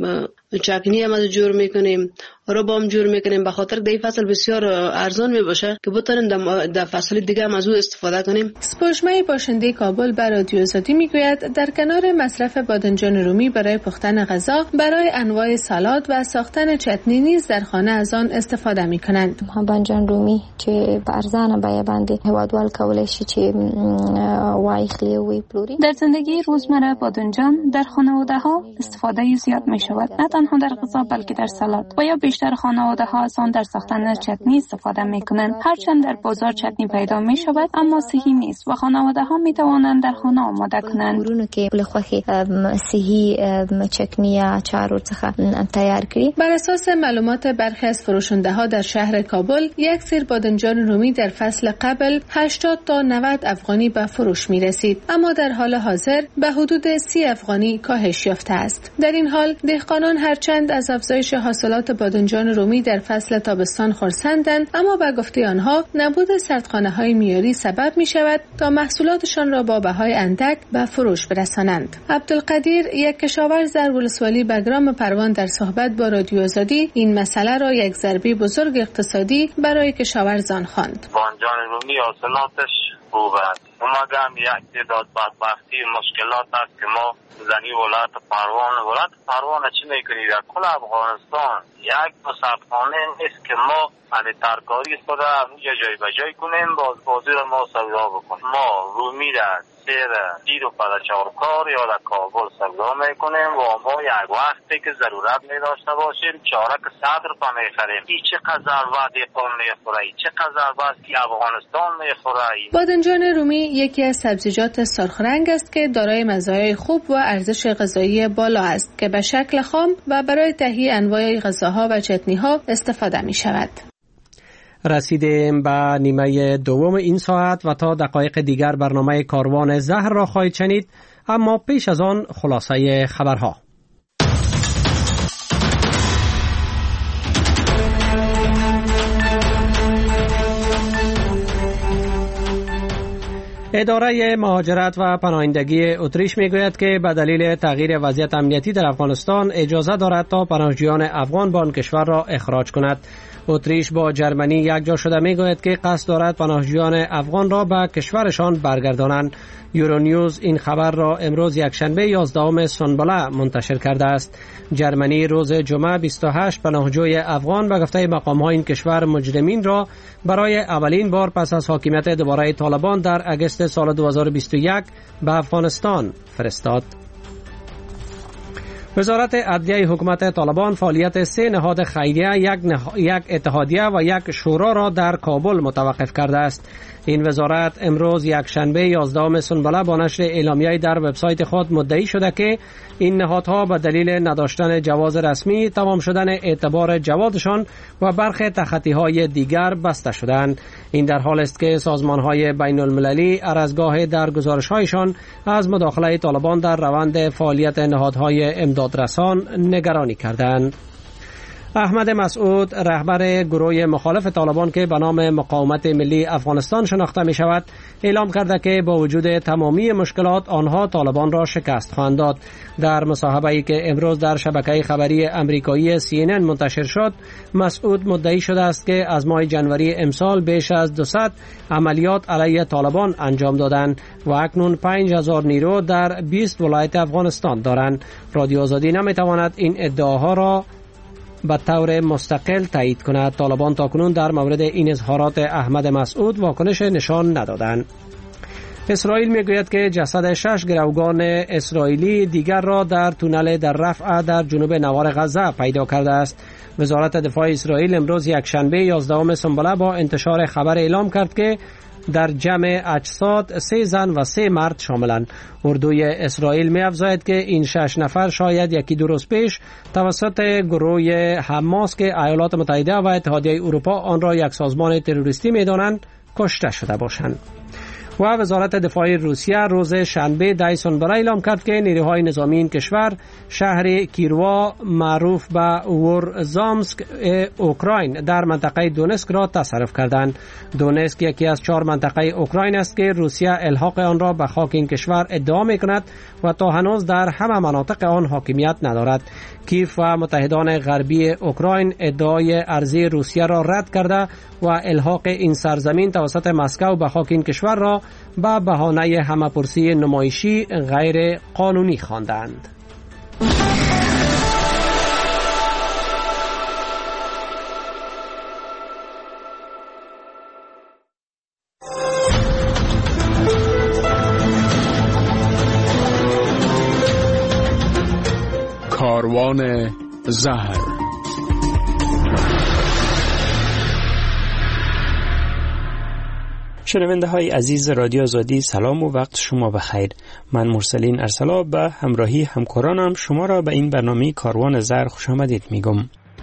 S20: چکنی هم از جور میکنیم، رب هم جور میکنیم، به خاطر دی فصل بسیار ارزان میباشه که بتونیم در فصل دیگه هم از او استفاده کنیم.
S6: سپوشمه باشنده کابل به رادیو آزادی میگوید در کنار مصرف بادنجان رومی برای پختن غذا، برای انواع سالاد و ساختن چتنی نیز در خانه از آن استفاده میکنند.
S21: بادنجان رومی چې ارزانه بیه باندې هوادوال کولای شي چې وایخلی وی پلوری.
S13: در زندگی روزمره بادنجان در خانواده ها استفاده زیاد می شود، نه تنها در غذا بلکه در سالاد و یا بیشتر خانواده ها از آن در ساختن چتنی استفاده می کنند. هرچند در بازار چتنی پیدا می شود اما صحی نیست و خانواده ها می توانند در خانه آماده کنند.
S21: ورونو کې بل خوخي صحی چکنی اچار ورڅخه تیار کړي.
S6: بر اساس معلومات برخی از فروشنده ها در شهر کابل، یک سیر بادنجان رومی در فصل قبل هشتاد تا نود افغانی به فروش می رسید، اما در حال حاضر به حدود سی افغانی کاهش یافته است. در این حال دهقانان هرچند از افزایش حاصلات بادنجان رومی در فصل تابستان خرسندند، اما به گفته آنها نبود سردخانه‌های معیاری سبب می شود تا محصولاتشان را با بهای اندک به فروش برسانند. عبدالقدیر، یک کشاورز در ولسوالی بگرام پروان، در صحبت با رادیو آزادی این مسئله را یک ضربه بزرگ اقتصادی برای کشاورزان خواند.
S22: بادنجان رومی حاصلاتش خوب است، مگر یک تعداد بدبختی مشکلات است که ما زنی ولایت پروان ولایت پروان چی میکنید؟ در کل افغانستان یک مصرفخانه نیست که ما علی ترکاری خود را یه جای به جای کنیم باز بازی را ما سودا بکنیم. ما رومی را سیر دید و پدچارکار یا در کابل سودا میکنیم و ما یک وقتی که ضرورت می داشته باشیم چارک صدر پا میخریم. ای چقدر ضربت ایقان میخوره، ای چقدر ضربت که افغانستان میخوره.
S6: بادنجان رومی یکی از سبزیجات سرخ رنگ است که دارای مزایای خوب و ارزش غذایی بالا است که به شکل خام و برای تهیه انواع غذاها و چتنی‌ها استفاده می شود.
S1: رسیدیم به نیمه دوم این ساعت و تا دقایق دیگر برنامه کاروان زهر را خواهید شنید، اما پیش از آن خلاصه خبرها. اداره مهاجرت و پناهندگی اتریش میگوید که به دلیل تغییر وضعیت امنیتی در افغانستان اجازه دارد تا پناهجویان افغان به آن کشور را اخراج کند. اتریش با جرمنی یک جا شده میگوید که قصد دارد پناهجویان افغان را به کشورشان برگردانند. یورونیوز این خبر را امروز یکشنبه یازدهم سنبله منتشر کرده است. جرمنی روز جمعه بیست و هشت پناهجوی افغان به گفته مقام‌ها این کشور مجرمین را برای اولین بار پس از حاکمیت دوباره طالبان در اگست سال دو هزار و بیست و یک به افغانستان فرستاد. وزارت عدلیه حکومت طالبان فعالیت سه نهاد خیریه، یک, نها... یک اتحادیه و یک شورا را در کابل متوقف کرده است. این وزارت امروز یکشنبه یازدهم سنبله با نشر اعلامیه‌ای در وبسایت خود مدعی شده که این نهادها به دلیل نداشتن جواز رسمی، تمام شدن اعتبار جوازشان و برخی تخطی‌های دیگر بسته شدند. این در حال است که سازمان‌های بین المللی هر از گاه در گزارش‌هایشان از مداخله طالبان در روند فعالیت نهادهای امدادرسان نگرانی کردند. احمد مسعود رهبر گروه مخالف طالبان که به نام مقاومت ملی افغانستان شناخته می شود اعلام کرده که با وجود تمامی مشکلات آنها طالبان را شکست خواهند داد. در مصاحبه‌ای که امروز در شبکه خبری امریکایی سی ان ان منتشر شد، مسعود مدعی شده است که از ماه جنوری امسال بیش از دویست عملیات علیه طالبان انجام دادند و اکنون پنج هزار نیرو در بیست ولایت افغانستان دارند. رادیو آزادی نمی تواند این ادعاها را به طور مستقل تایید کند. طالبان تاکنون در مورد این اظهارات احمد مسعود واکنش نشان ندادند. اسرائیل میگوید که جسد شش گروگان اسرائیلی دیگر را در تونل در رفح در جنوب نوار غزه پیدا کرده است. وزارت دفاع اسرائیل امروز یکشنبه یازدهم سنبله با انتشار خبر اعلام کرد که در جمع اجساد سه زن و سه مرد شاملند. اردوی اسرائیل می افزاید که این شش نفر شاید یکی دو روز پیش توسط گروه حماس که ایالات متحده و اتحادیه اروپا آن را یک سازمان تروریستی می دانند کشته شده باشند. و وزارت دفاع روسیه روز شنبه ده سنبله اعلام کرد که نیروهای نظامی این کشور شهر کیروا معروف به ورزامسک اوکراین در منطقه دونسک را تصرف کردند. دونسک یکی از چهار منطقه اوکراین است که روسیه الحاق آن را به خاک این کشور ادعا می‌کند و تا هنوز در همه مناطق آن حاکمیت ندارد. کیف و متحدان غربی اوکراین ادعای ارضی روسیه را رد کرده و الحاق این سرزمین توسط مسکو به خاک این کشور را با بهانه همه‌پرسی نمایشی غیر قانونی خواندند.
S4: کاروان زهر.
S8: شنونده های عزیز رادیو آزادی، سلام و وقت شما بخیر. من مرسلین ارسلا به همراهی همکارانم شما را به این برنامه کاروان زهر خوش آمدید میگم.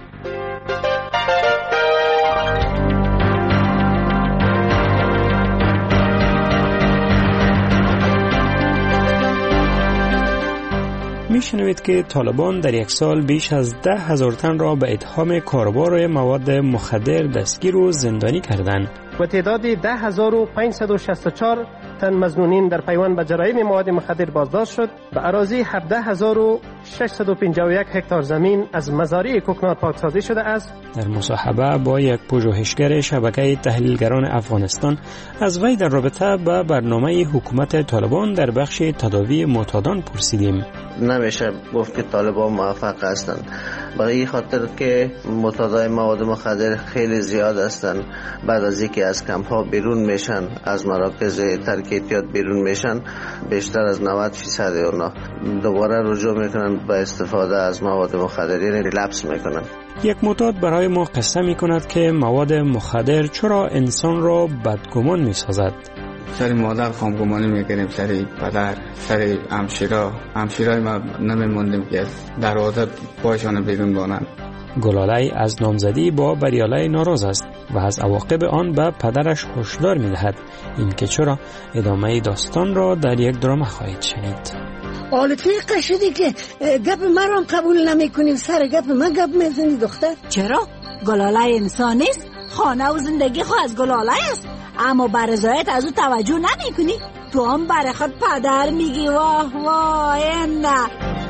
S8: میشنوید که طالبان در یک سال بیش از ده هزار تن را به اتهام کاروبار مواد مخدر دستگیر و زندانی کردند
S1: و تعداد ده هزار و پانصد و شصت و چهار تن مظنونین در پیوند به جرایم مواد مخدر بازداشت شد. به اراضی هفده هزار و ششصد و پنجاه و یک هکتار زمین از مزارع کوکنار پاکسازی شده است.
S8: در مصاحبه با یک پژوهشگر شبکه تحلیلگران افغانستان از وی در رابطه با برنامه حکومت طالبان در بخش تداوی معتادان پرسیدیم.
S3: نمیشه گفت که طالبان موفق هستند. برای این خاطر که معتادای مواد مخدر خیلی زیاد هستند. بعد از اینکه از کمپ ها بیرون میشن، از مراکز ترک اعتیاد بیرون میشن، بیشتر از نود درصد اونا دوباره رجوع میکنن به استفاده از مواد مخدر، یعنی ریلپس میکنن.
S8: یک معتاد برای ما قصه می کند که مواد مخدر چرا انسان را بدگمان می سازد.
S7: سر مادر خامگمانی میکنیم، سر پدر، سر همشیرا همشیرای ما نمیموندیم که دروازه پایشان بیرون بانند.
S8: گلاله از نامزدی با بریاله ناراض است و از عواقب آن به پدرش هشدار می دهد. این که چرا ادامه داستان را در یک درام خواهید شنید.
S9: حالا توی قشدی که گپ مرام قبول نمی کنیم، سر گپ من گپ میزنی دختر.
S23: چرا؟ گلاله انسان نیست؟ خانه و زندگی خو از گلاله است، اما برزایت از او توجه نمی کنی. تو هم برای خود پدر میگی. واه واه نه.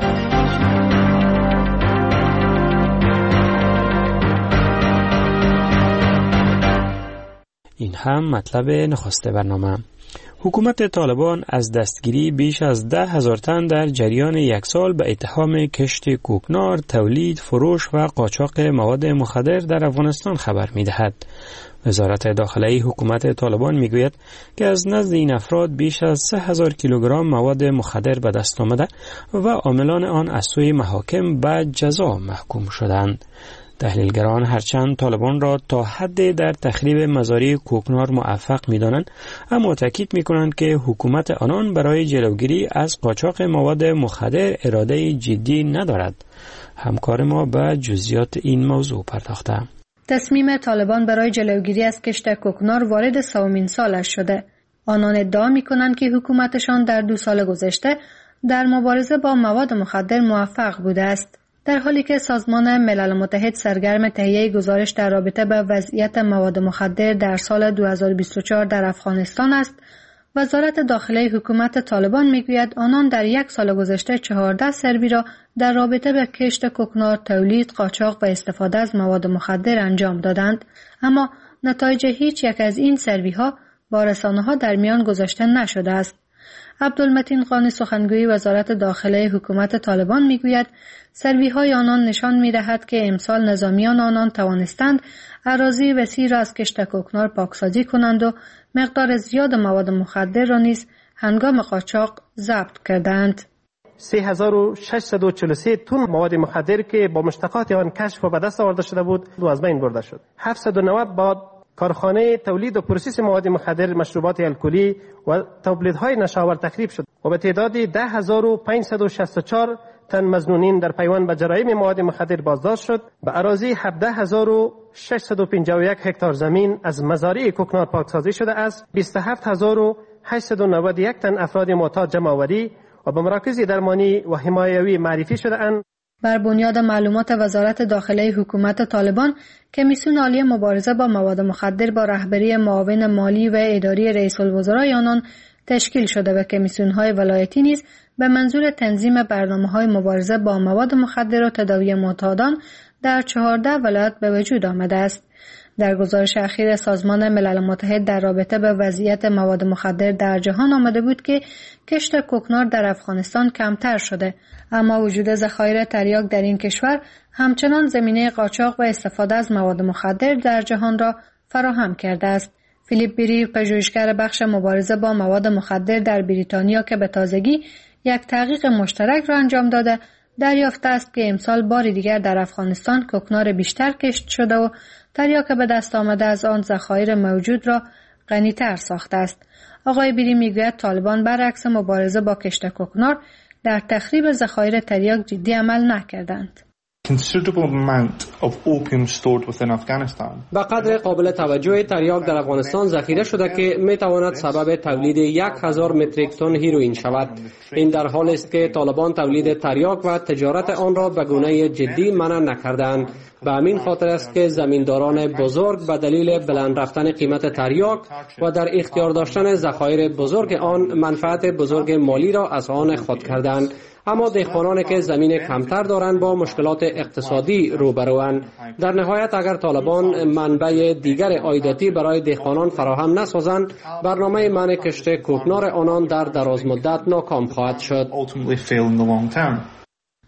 S8: این هم مطلب نخسته برنامه. حکومت طالبان از دستگیری بیش از ده هزار تن در جریان یک سال به اتهام کشت کوکنار، تولید، فروش و قاچاق مواد مخدر در افغانستان خبر می دهد. وزارت داخلی حکومت طالبان می گوید که از نزد این افراد بیش از سه هزار کیلوگرم مواد مخدر به دست آمده و عاملان آن از سوی محاکم به جزا محکوم شدند. تحلیلگران هرچند طالبان را تا حد در تخریب مزارع کوکنار موفق می‌دانند، اما تاکید می‌کنند که حکومت آنان برای جلوگیری از قاچاق مواد مخدر اراده جدی ندارد. همکار ما به جزئیات این موضوع پرداخته.
S24: تصمیم طالبان برای جلوگیری از کشت کوکنار وارد سومین سالش شده. آنان ادعا می‌کنند که حکومتشان در دو سال گذشته در مبارزه با مواد مخدر موفق بوده است. در حالی که سازمان ملل متحد سرگرم تهیه گزارش در رابطه با وضعیت مواد مخدر در سال دو هزار و بیست و چهار در افغانستان است، وزارت داخلی حکومت طالبان میگوید آنان در یک سال گذشته چهارده سروی را در رابطه با کشت کوکنار، تولید، قاچاق و استفاده از مواد مخدر انجام دادند، اما نتایج هیچ یک از این سروی ها با رسانه ها در میان گذاشته نشده است. عبدالمتین قانی سخنگوی وزارت داخلی حکومت طالبان میگوید سروی های آنان نشان می‌دهد که امسال نظامیان آنان توانستند اراضی وسیع را از کشت کوکنار پاکسازی کنند و مقدار زیاد مواد مخدر را نیز هنگام قاچاق ضبط کردند.
S25: سه هزار و ششصد و چهل و سه تن مواد مخدر که با مشتقات آن کشف و به دست آورده شده بود دو از بین برده شد. هفتصد و نود با کارخانه تولید و پروسس مواد مخدر، مشروبات الکلی و تولیدهای نشاور تخریب شد و به تعداد ده هزار و پانصد و شصت و چهار تن مظنونین در پیوند به جرایم مواد مخدر بازداشت شد. به اراضی هفده هزار و ششصد و پنجاه و یک هکتار زمین از مزارع کوکنار پاکسازی شده است. بیست و هفت هزار و هشتصد و نود و یک تن افراد معتاد جمع آوری و به مراکز درمانی و حمایوی معرفی شده اند.
S24: بر بنیاد معلومات وزارت داخلی حکومت طالبان، کمیسیون عالی مبارزه با مواد مخدر با رهبری معاون مالی و اداری رئیس الوزرای آنان تشکیل شده و کمیسیون‌های ولایتی نیز به منظور تنظیم برنامه‌های مبارزه با مواد مخدر و تداوی معتادان در چهارده ولایت به وجود آمده است. در گزارش اخیر سازمان ملل متحد در رابطه با وضعیت مواد مخدر در جهان آمده بود که کشت کوکنار در افغانستان کمتر شده، اما وجود ذخایر تریاک در این کشور همچنان زمینه قاچاق و استفاده از مواد مخدر در جهان را فراهم کرده است. فیلیپ بیری، پژوهشگر بخش مبارزه با مواد مخدر در بریتانیا که به تازگی یک تحقیق مشترک را انجام داده، دریافته است که امسال بار دیگر در افغانستان کوکنار بیشتر کشت شده و تریاک به دست آمده از آن ذخایر موجود را غنی‌تر ساخته است. آقای بیری میگوید طالبان برعکس مبارزه با کشت کوکنار در تخریب ذخایر تریاک جدی عمل نکردند.
S26: considerable amount of opium stored within Afghanistan.
S1: به قدر قابل توجه تریاک در افغانستان ذخیره شده که می تواند سبب تولید یک هزار متریک تن هیروئین شود. این در حالی است که طالبان تولید تریاک و تجارت آن را به گونه جدی منع نکردند. به همین خاطر است که زمینداران بزرگ به دلیل بلند رفتن قیمت تریاک و در اختیار داشتن ذخایر بزرگ آن منفعت بزرگ مالی را از آن خود کردند. اما دهقانانی که زمین کمتر دارند با مشکلات اقتصادی روبروند. در نهایت اگر طالبان منبع دیگر عایداتی برای دهقانان فراهم نسازند، برنامه منع کشت کوکنار آنان در دراز مدت ناکام خواهد شد.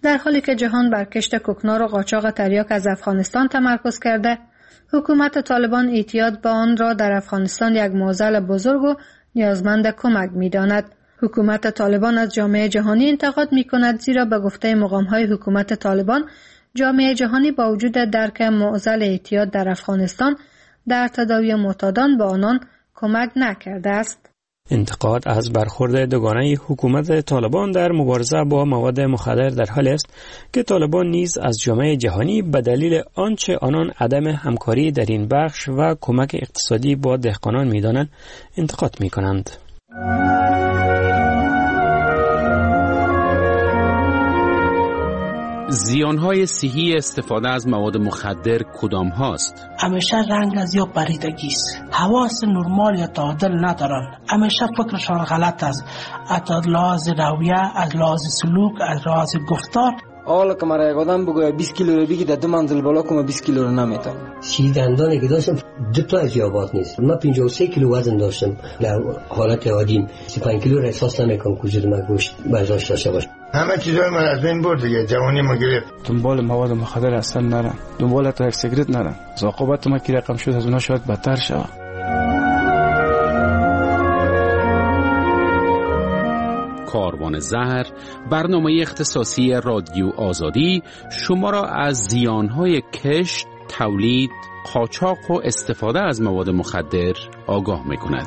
S24: در حالی که جهان بر کشت کوکنار و قاچاق تریاک از افغانستان تمرکز کرده، حکومت طالبان اعتیاد به آن را در افغانستان یک معضل بزرگ و نیازمند کمک می‌داند. حکومت طالبان از جامعه جهانی انتقاد می‌کند زیرا به گفته مقام‌های حکومت طالبان جامعه جهانی با وجود درک معضل اعتیاد در افغانستان در تداوی معتادان به آنان کمک نکرده است.
S8: انتقاد از برخورد دوگانه حکومت طالبان در مبارزه با مواد مخدر در حالی است که طالبان نیز از جامعه جهانی به دلیل آنچه آنان عدم همکاری در این بخش و کمک اقتصادی با دهقانان می‌دانند انتقاد می‌کنند.
S2: زیانهای صحی استفاده از مواد مخدر کدام هاست؟
S11: همیشه رنگ از یا پریدگی است. حواس نرمال یا تعادل ندارن. همیشه فکرشان غلط است. از لحاظ رویه، از لحاظ سلوک، از لحاظ گفتار.
S12: حالا که مرا یک آدم بگوید بیست کیلو رو بگی در دو منزل بالا کنم بیست کیلو رو نمیتونم.
S14: سی دندانی که داشتم دو تا از یابات نیست. من پنجاه و سه کیلو وزن داشتم. در حالت عادی سی و پنج کیلو را احساس نمیکنم که وجود من گوشت برداشت داشته باشه.
S15: همه چیزای من از بین برد دیگه، جوانی ما گرفت.
S16: دنبال مواد مخدر اصلا نرم، دنبال تا یک سیگرت نرم. عاقبت ما که رقم شد از اونها شاید بدتر شود.
S2: کاروان زهر، برنامه اختصاصی رادیو آزادی شما را از زیانهای کشت، تولید، قاچاق و استفاده از مواد مخدر آگاه می‌کند.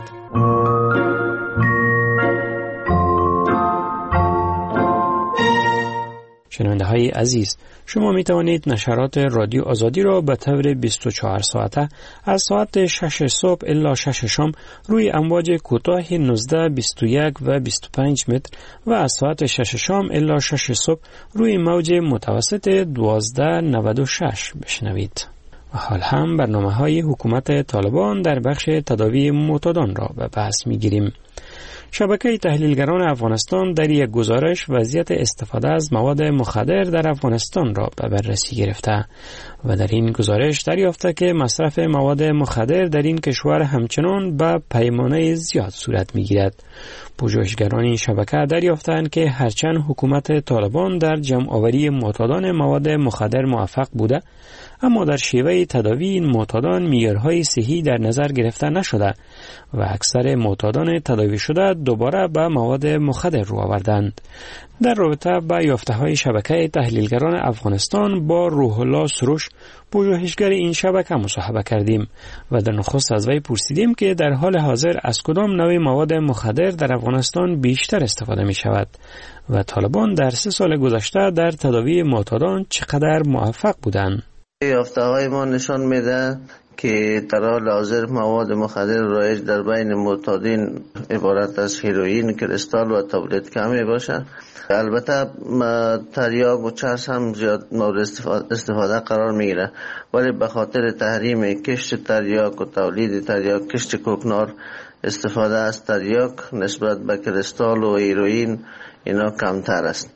S8: شنونده های عزیز، شما می توانید نشرات رادیو آزادی را به طور بیست و چهار ساعته از ساعت شش صبح الی شش شام روی امواج کوتاه نوزده، بیست و یک و بیست و پنج متر و از ساعت شش شام الی شش صبح روی موج متوسط دوازده نود و شش بشنوید. و حال هم برنامه های حکومت طالبان در بخش تداوی معتادان را به بحث می گیریم. شبکه تحلیلگران افغانستان در یک گزارش وضعیت استفاده از مواد مخدر در افغانستان را به بررسی گرفته و در این گزارش دریافته که مصرف مواد مخدر در این کشور همچنان به پیمانه زیاد صورت می‌گیرد. پژوهشگران این شبکه دریافتند که هرچند حکومت طالبان در جمع‌آوری معتادان مواد مخدر موفق بوده، اما در شیوه تداوی این معتادان معیارهای صحی در نظر گرفته نشده و اکثر معتادان تداوی شده دوباره به مواد مخدر رو آوردند. در رابطه با یافته‌های شبکه تحلیلگران افغانستان با روح الله سروش، پژوهشگر این شبکه مصاحبه کردیم و در نخست از وی پرسیدیم که در حال حاضر از کدام نوع مواد مخدر در افغانستان بیشتر استفاده می شود و طالبان در سه سال گذشته در تداوی معتادان چقدر موفق بودند.
S3: یافته‌های ما نشان میده که در حال حاضر مواد مخدر رایج در بین معتادین عبارت از هیروئین، کریستال و تابلت کمی باشه. البته تریاک و چرس هم زیاد مورد استفاده قرار میگیره، ولی به خاطر تحریم کشت تریاک و تولید تریاک، کشت کوکنار، استفاده از تریاک نسبت به کریستال و هیروئین اینا کمتر است.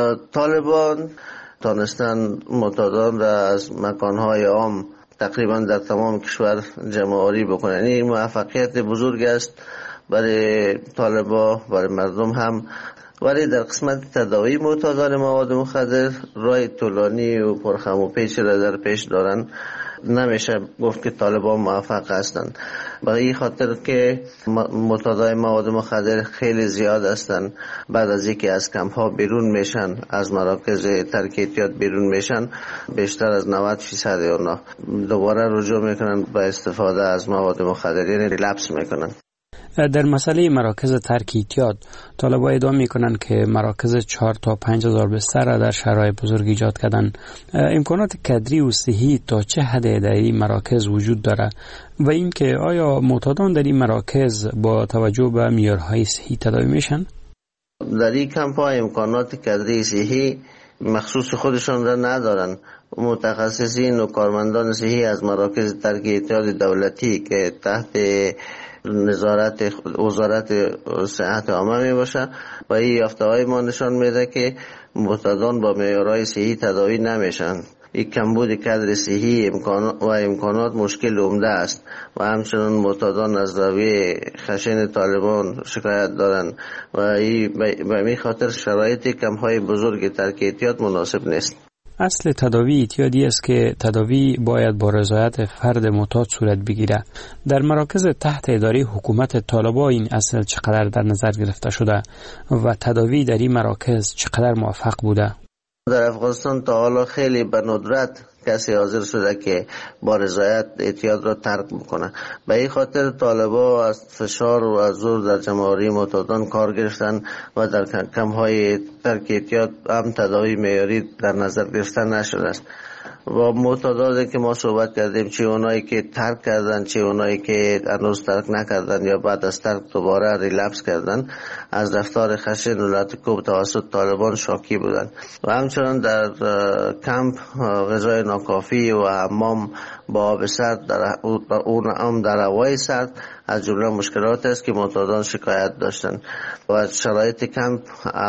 S3: طالبان تانستن معتادان را از مکانهای عام تقریبا در تمام کشور جمع‌آوری بکنن. این موفقیت بزرگ است برای طالبان، برای مردم هم، ولی در قسمت تداوی معتادان مواد مخدر راه طولانی و پرخم و پیچ را در پیش دارن. نمیشه گفت که طالبان موفق هستند، به این خاطر که معتادان مواد مخدر خیلی زیاد هستند. بعد از اینکه از کمپ ها بیرون میشن، از مراکز ترک اعتیاد بیرون میشن، بیشتر از نود فیصد اونا دوباره رجوع میکنن به استفاده از مواد مخدر، یعنی ریلپس میکنن.
S8: در مسئله مراکز ترک اعتیاد، طالبان ادعا میکنن که مراکز چهار تا پنج هزار بستر را در شهرهای بزرگ ایجاد کردن. امکانات کدری و صحی تا چه حد در این مراکز وجود داره و اینکه آیا معتادان در این مراکز با توجه به معیارهای صحی تداوی میشن؟
S3: در این کمپ ها امکانات کدری صحی مخصوص خودشان را ندارن. متخصصین و کارمندان صحی از مراکز ترک اعتیاد دولتی که تحت نظارت وزارت صحت عامه می باشه و این یافته‌های ما نشان میده که معتادان با معیارهای صحی تداوی نمیشن. این کمبود کادر صحی امکانات و امکانات مشکل عمده است و همچنین معتادان از روی خشن طالبان شکایت دارند و این به این خاطر شرایط کمهای بزرگ ترک اعتیاد مناسب نیست.
S8: اصل تداوی اعتیادی است که تداوی باید با رضایت فرد معتاد صورت بگیرد. در مراکز تحت اداره حکومت طالبان این اصل چقدر در نظر گرفته شده و تداوی در این مراکز چقدر موفق بوده؟
S3: در افغانستان تا حالا خیلی به ندرت کسی حاضر شده که با رضایت اعتیاد را ترک بکنه. به این خاطر طالبا از فشار و از زور در جمع‌آوری معتادان کار گرفتن و در کمهای ترک اعتیاد هم تداوی معیاری در نظر گرفته نشده است. و معتادانی که ما صحبت کردیم، چه اونایی که ترک کردن چه اونایی که هنوز ترک نکردن یا بعد از ترک دوباره ریلپس کردن، از رفتار خشن دولت کوب توسط طالبان شاکی بودند و همچنان در کمپ غذای ناکافی و حمام با آب سرد در اون هم در هوای سرد از جمله مشکلات است که معتادان شکایت داشتند و شرایط کمپ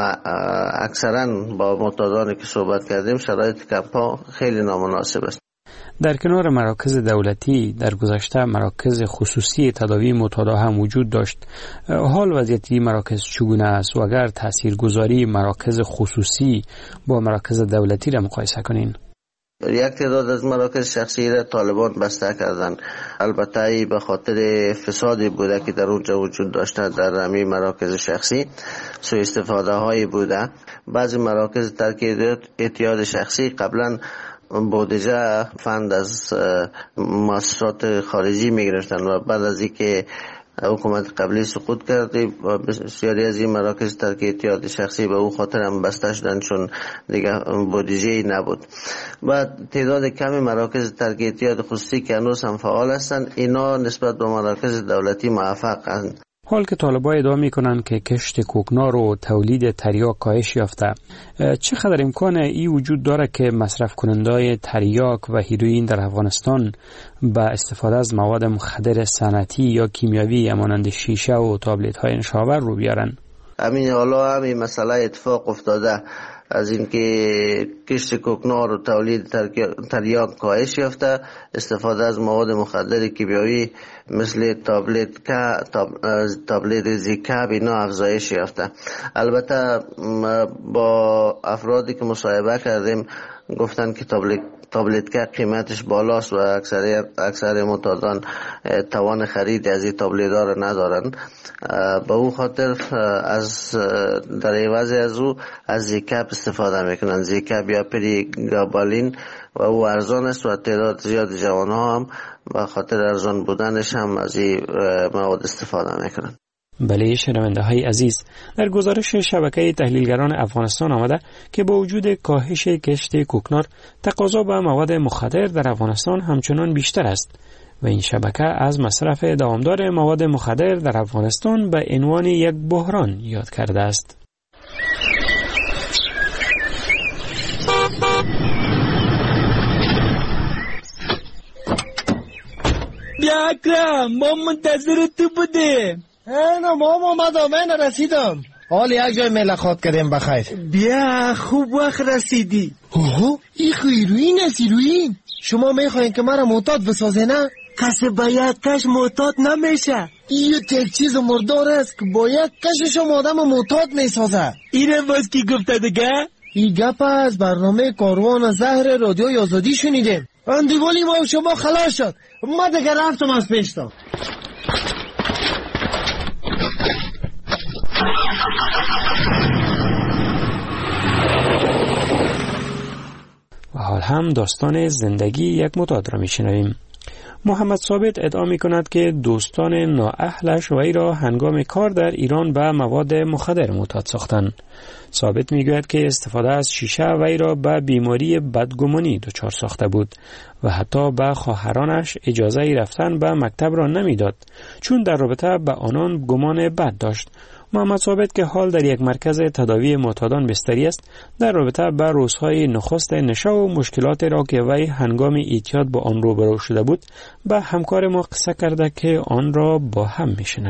S3: اکثرا با معتادانی که صحبت کردیم شرایط کمپ ها خیلی نامناسب است.
S8: در کنار مراکز دولتی در گذشته مراکز خصوصی تداوی معتادا هم وجود داشت. حال وضعیت این مراکز چگونه است و اگر تاثیرگذاری مراکز خصوصی با مراکز دولتی را مقایسه کنین؟
S3: یک تعداد از مراکز شخصی را طالبان بسته کردند. البته ای به خاطر فسادی بوده که در اونجا وجود داشته. در همین مراکز شخصی سوء استفاده هایی بوده. بعضی مراکز ترک اعتیاد شخصی قبلا بودجه فند از مؤسسات خارجی میگرفتن و بعد از اینکه حکومت قبلی سقوط کرده و بسیاری از این مراکز ترک اعتیاد شخصی به او خاطر هم بسته شدن چون دیگه بودجه نبود. و تعداد کمی مراکز ترک اعتیاد خصوصی که هنوز هم فعال هستند، اینا نسبت به مراکز دولتی موفق هستند.
S8: حال که طالبان ادعا میکنند که کشت کوکنار و تولید تریاک کاهش یافته، چقدر امکان ای وجود داره که مصرف کنندای تریاک و هیروئین در افغانستان با استفاده از مواد مخدر صنعتی یا کیمیاوی مانند شیشه و تابلت های نشاور رو بیارن؟
S3: همین حالا همین مسئله اتفاق افتاده از اینکه کشت کوکنار و تولید تریاک کاهش یافته، استفاده از مواد مخدر کیمیاوی مثل تابلت کا تابلت زیکا اینا افزایش یافته. البته با افرادی که مصاحبه کردیم گفتن که تابلت تابلت که قیمتش بالاست و اکثر اکثر معتادان توان خرید از این تابلت ها را ندارن. به اون خاطر از در عوض از او از زیکاپ استفاده میکنن. زیکاپ یا پری گابالین و او ارزان است و تعداد زیاد جوان ها هم به خاطر ارزان بودنش هم از این مواد استفاده میکنن.
S8: بله شنونده های عزیز، در گزارش شبکه تحلیلگران افغانستان آمده که با وجود کاهش کشت کوکنار تقاضا به مواد مخدر در افغانستان همچنان بیشتر است و این شبکه از مصرف دوامدار مواد مخدر در افغانستان به عنوان یک بحران یاد کرده است.
S5: بیا اکرم، ما منتظر تو بودیم.
S10: نه مام آمدم، من رسیدم. حال یک جای ملاقات کردیم بخیر.
S5: بیا خوب وقت رسیدی.
S10: اوه این هیروئین است. هیروئین شما میخواین که مرا معتاد بسازه نه؟
S5: کسی با یک کش معتاد نمیشه.
S10: این یک چیز مردار است که با یک کشش هم آدم معتاد میسازه.
S5: اینه باز کی گفته دیگه؟
S10: این گپ از برنامه کاروان زهر رادیوی آزادی شنیدیم. اندیوالی ما شما خلاص شد. ما دیگه رفتم از پیشتا.
S8: و حال هم داستان زندگی یک معتاد را میشنویم. محمد ثابت ادعا می کند که دوستان نااهلش وی را هنگام کار در ایران به مواد مخدر معتاد ساختند. ثابت می گوید که استفاده از شیشه وی را به بیماری بدگمانی دچار ساخته بود و حتی به خواهرانش اجازه رفتن به مکتب را نمیداد چون در رابطه به آنان گمان بد داشت. محمد ثابت که حال در یک مرکز تداوی معتادان بستری است، در رابطه با روزهای نخست نشه و مشکلات را که وی هنگام اعتیاد با آن روبرو شده بود با همکار ما قصه کرده که آن را با هم میشنویم.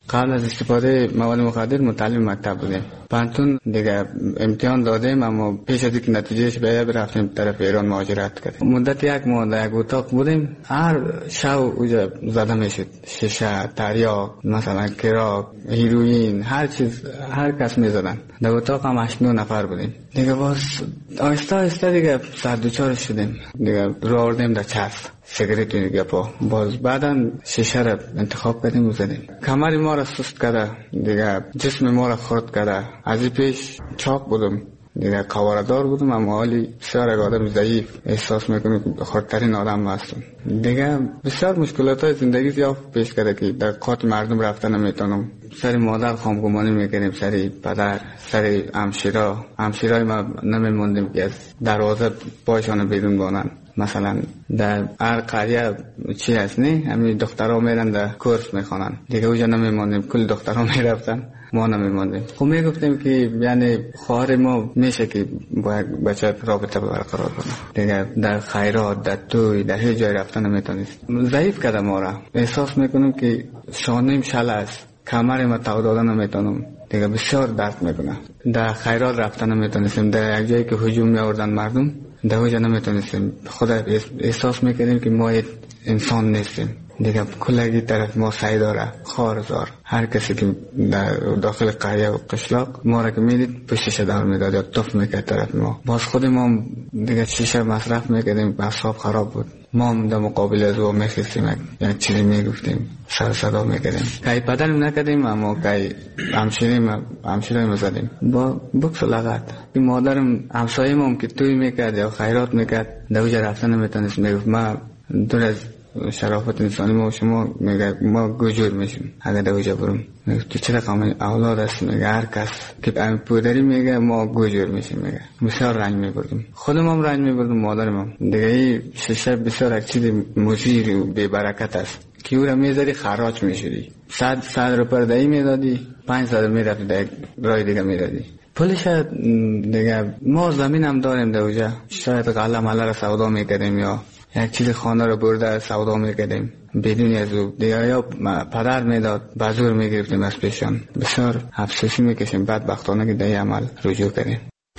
S7: قبل از استفاده مواد مخدر متعلم مکتب بودیم. پانتون دیگه امتحان دادیم، اما پیش از اینکه نتیجهش بیاد رفتیم طرف ایران مهاجرت کردیم. مدت یک ماه در یک اتاق بودیم. هر شب اونجا زده میشد، شیشه، تریاک، مثلا کراک، هیروئین، هر چیز هر کس میزدن. در اتاق هم هشت نه نفر بودیم. دیگه باز آهسته آهسته دیگه سر دوچار شدیم. دیگه رو آوردیم در چرخ سیگارت دیگه پا. باز بعدا شیشه را انتخاب کردیم و زدیم. کمر ما را سست کرده، دیگه جسم ما را خرد کرده. از این پیش چاق بودم، دیگه قواردار بودم، اما حالی بسیار یک آدم ضعیف احساس میکنم، خردترین آدم هستم. دیگه بسیار مشکلات های زندگی زیاد پیش کرده که در قاط مردم رفته نمیتونم. سر مادر خامگمانی میکنیم، سر پدر، سر همشیره همشیرای ما نمیموندیم که از دروازه پایشان بیرون بانن. مثلا در هر قریه چی هست نه، همین دخترها میرن در کورس میخوانن، دیگه اوجا نمیموندیم، کل دخترها میرفتن، ما نمیموندیم. خب میگفتیم که یعنی خواهر ما میشه که با یک بچه رابطه برقرار کنه. دیگه در خیرات، در توی، در هیچ جای رفتن نمیتونست. ضعیف کرده ما را. احساس میکنم که شانیم شل است، کمر ما تو دادن نمیتونم، دیگه بسیار درد میکنه. در خیرات رفتن نمیتونستیم، در یک جایی که هجوم میآوردن مردم در اوجا نمیتونستیم. خود احساس میکردیم که ما انسان نیستیم. دیگه کلگی طرف ما سعی داره، خارزار هر کسی که در داخل قریه و قشلاق ما را که میدید به شیشه دار میداد یا توف میکرد طرف ما. باز خود ما دیگه شیشه مصرف میکردیم، اعصاب خراب بود. ما هم در مقابل از او میخیستیم، یک چیزی میگفتیم، سر صدا میکردیم. کهی پدرم نکردیم، اما کهی همشیریم همشیریم زدیم با بکس و لغت. مادرم همسایه ما هم که توی میکرد یا خیرات میکرد در اوجا رفتن نمیتونست، میگفت ما دور از شرافت انسانی ما و شما میگه ما گوجور میشیم اگر در اوجا برم. میگه تو چه رقم اولاد هست؟ میگه هر کس که ام پودری میگه ما گوجور میشیم. میگه بسیار رنج میبردیم، خودم هم رنج میبردم، مادرم هم. دیگه این شیشه بسیار یک چیز مزیر و بی برکت است که او را میذاری خراج میشدی، صد صد رو پردهی میدادی، پنج صد میرفتی در رای دیگه میدادی. پولش دیگه ما زمین هم داریم در اوجا، شاید غله مله را سودا میکردیم یا یک چیز خانه رو برده سودا میکردیم بدون از او. دیگه یا پدر میداد بازور میگرفتیم از پیشان. بسیار افسوسی میکشیم بدبختانه که در این عمل رجوع کردیم.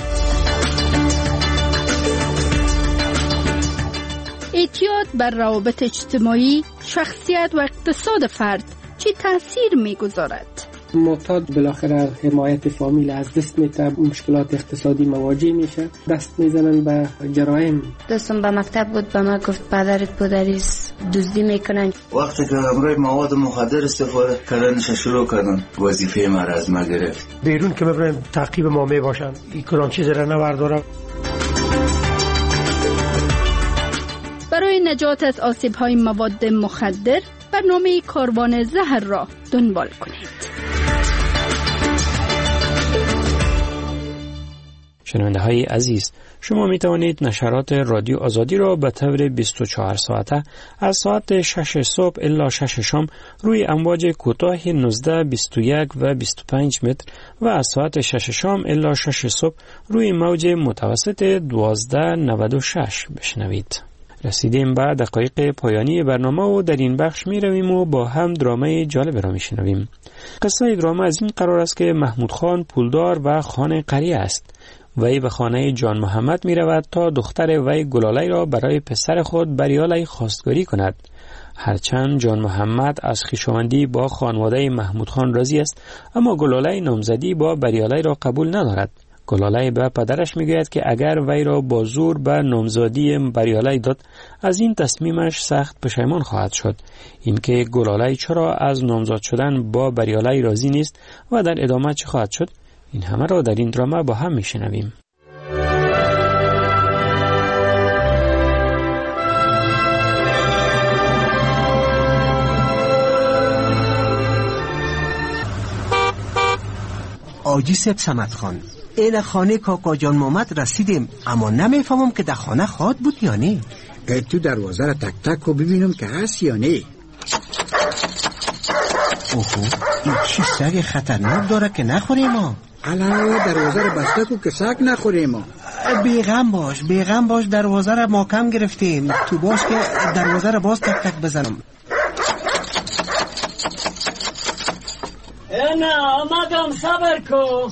S13: اعتیاد بر روابط اجتماعی، شخصیت و اقتصاد فرد چه تاثیر میگذارد؟
S25: معتاد بالاخره حمایت فامیل از دست میده، مشکلات اقتصادی مواجه میشه، دست میزنن به جرایم.
S17: دوستم به مکتب بود، به من گفت پدرت پدریست دزدی میکنن.
S18: وقتی که امروز مواد مخدر استفاده کردنش شروع کردن، وظیفه ما را از ما گرفت.
S10: بیرون که ببرن تعقیب ما میباشن، این کلان چیز را نبردارم.
S13: برای نجات از آسیب‌های مواد مخدر برنامه کاروان زهر را دنبال کنید.
S8: شنونده های عزیز، شما می توانید نشرات رادیو آزادی را به طور بیست و چهار ساعته از ساعت شش صبح الی شش شام روی امواج کوتاه نوزده، بیست و یک و بیست و پنج متر و از ساعت شش شام الی شش صبح روی موج متوسط دوازده نود و شش بشنوید. رسیدیم به دقایق پایانی برنامه و در این بخش می رویم و با هم درامه جالب را می شنویم. قصه درامه از این قرار است که محمود خان پولدار و خان قریه است. وی به خانه جان محمد می رود تا دختر وی گلاله را برای پسر خود بریاله خواستگاری کند. هرچند جان محمد از خویشاوندی با خانواده محمود خان راضی است، اما گلاله نامزدی با بریاله را قبول ندارد. گلاله به پدرش میگوید که اگر وی را با زور به نامزدی بریاله داد، از این تصمیمش سخت پشیمان خواهد شد. اینکه گلاله چرا از نامزد شدن با بریاله راضی نیست و در ادامه چه خواهد شد، این همه را در این درامه با هم میشنویم.
S19: آجی سب سمت خان، این خانه کاکا جان محمد رسیدیم، اما نمیفهمم که در خانه خواد بود یا نه.
S20: تو دروازه را تک تک و ببینم که هست یا نه.
S19: اوهو، این چی سگ خطرناک داره که نخوریم ما؟
S20: علاوه دروازه را بسته کو که سگ نخوریم ما.
S19: بیغم باش بیغم باش، دروازه را محکم گرفتیم، تو باش که دروازه را باز تک تک بزنم.
S5: نه آمدم صبر کو.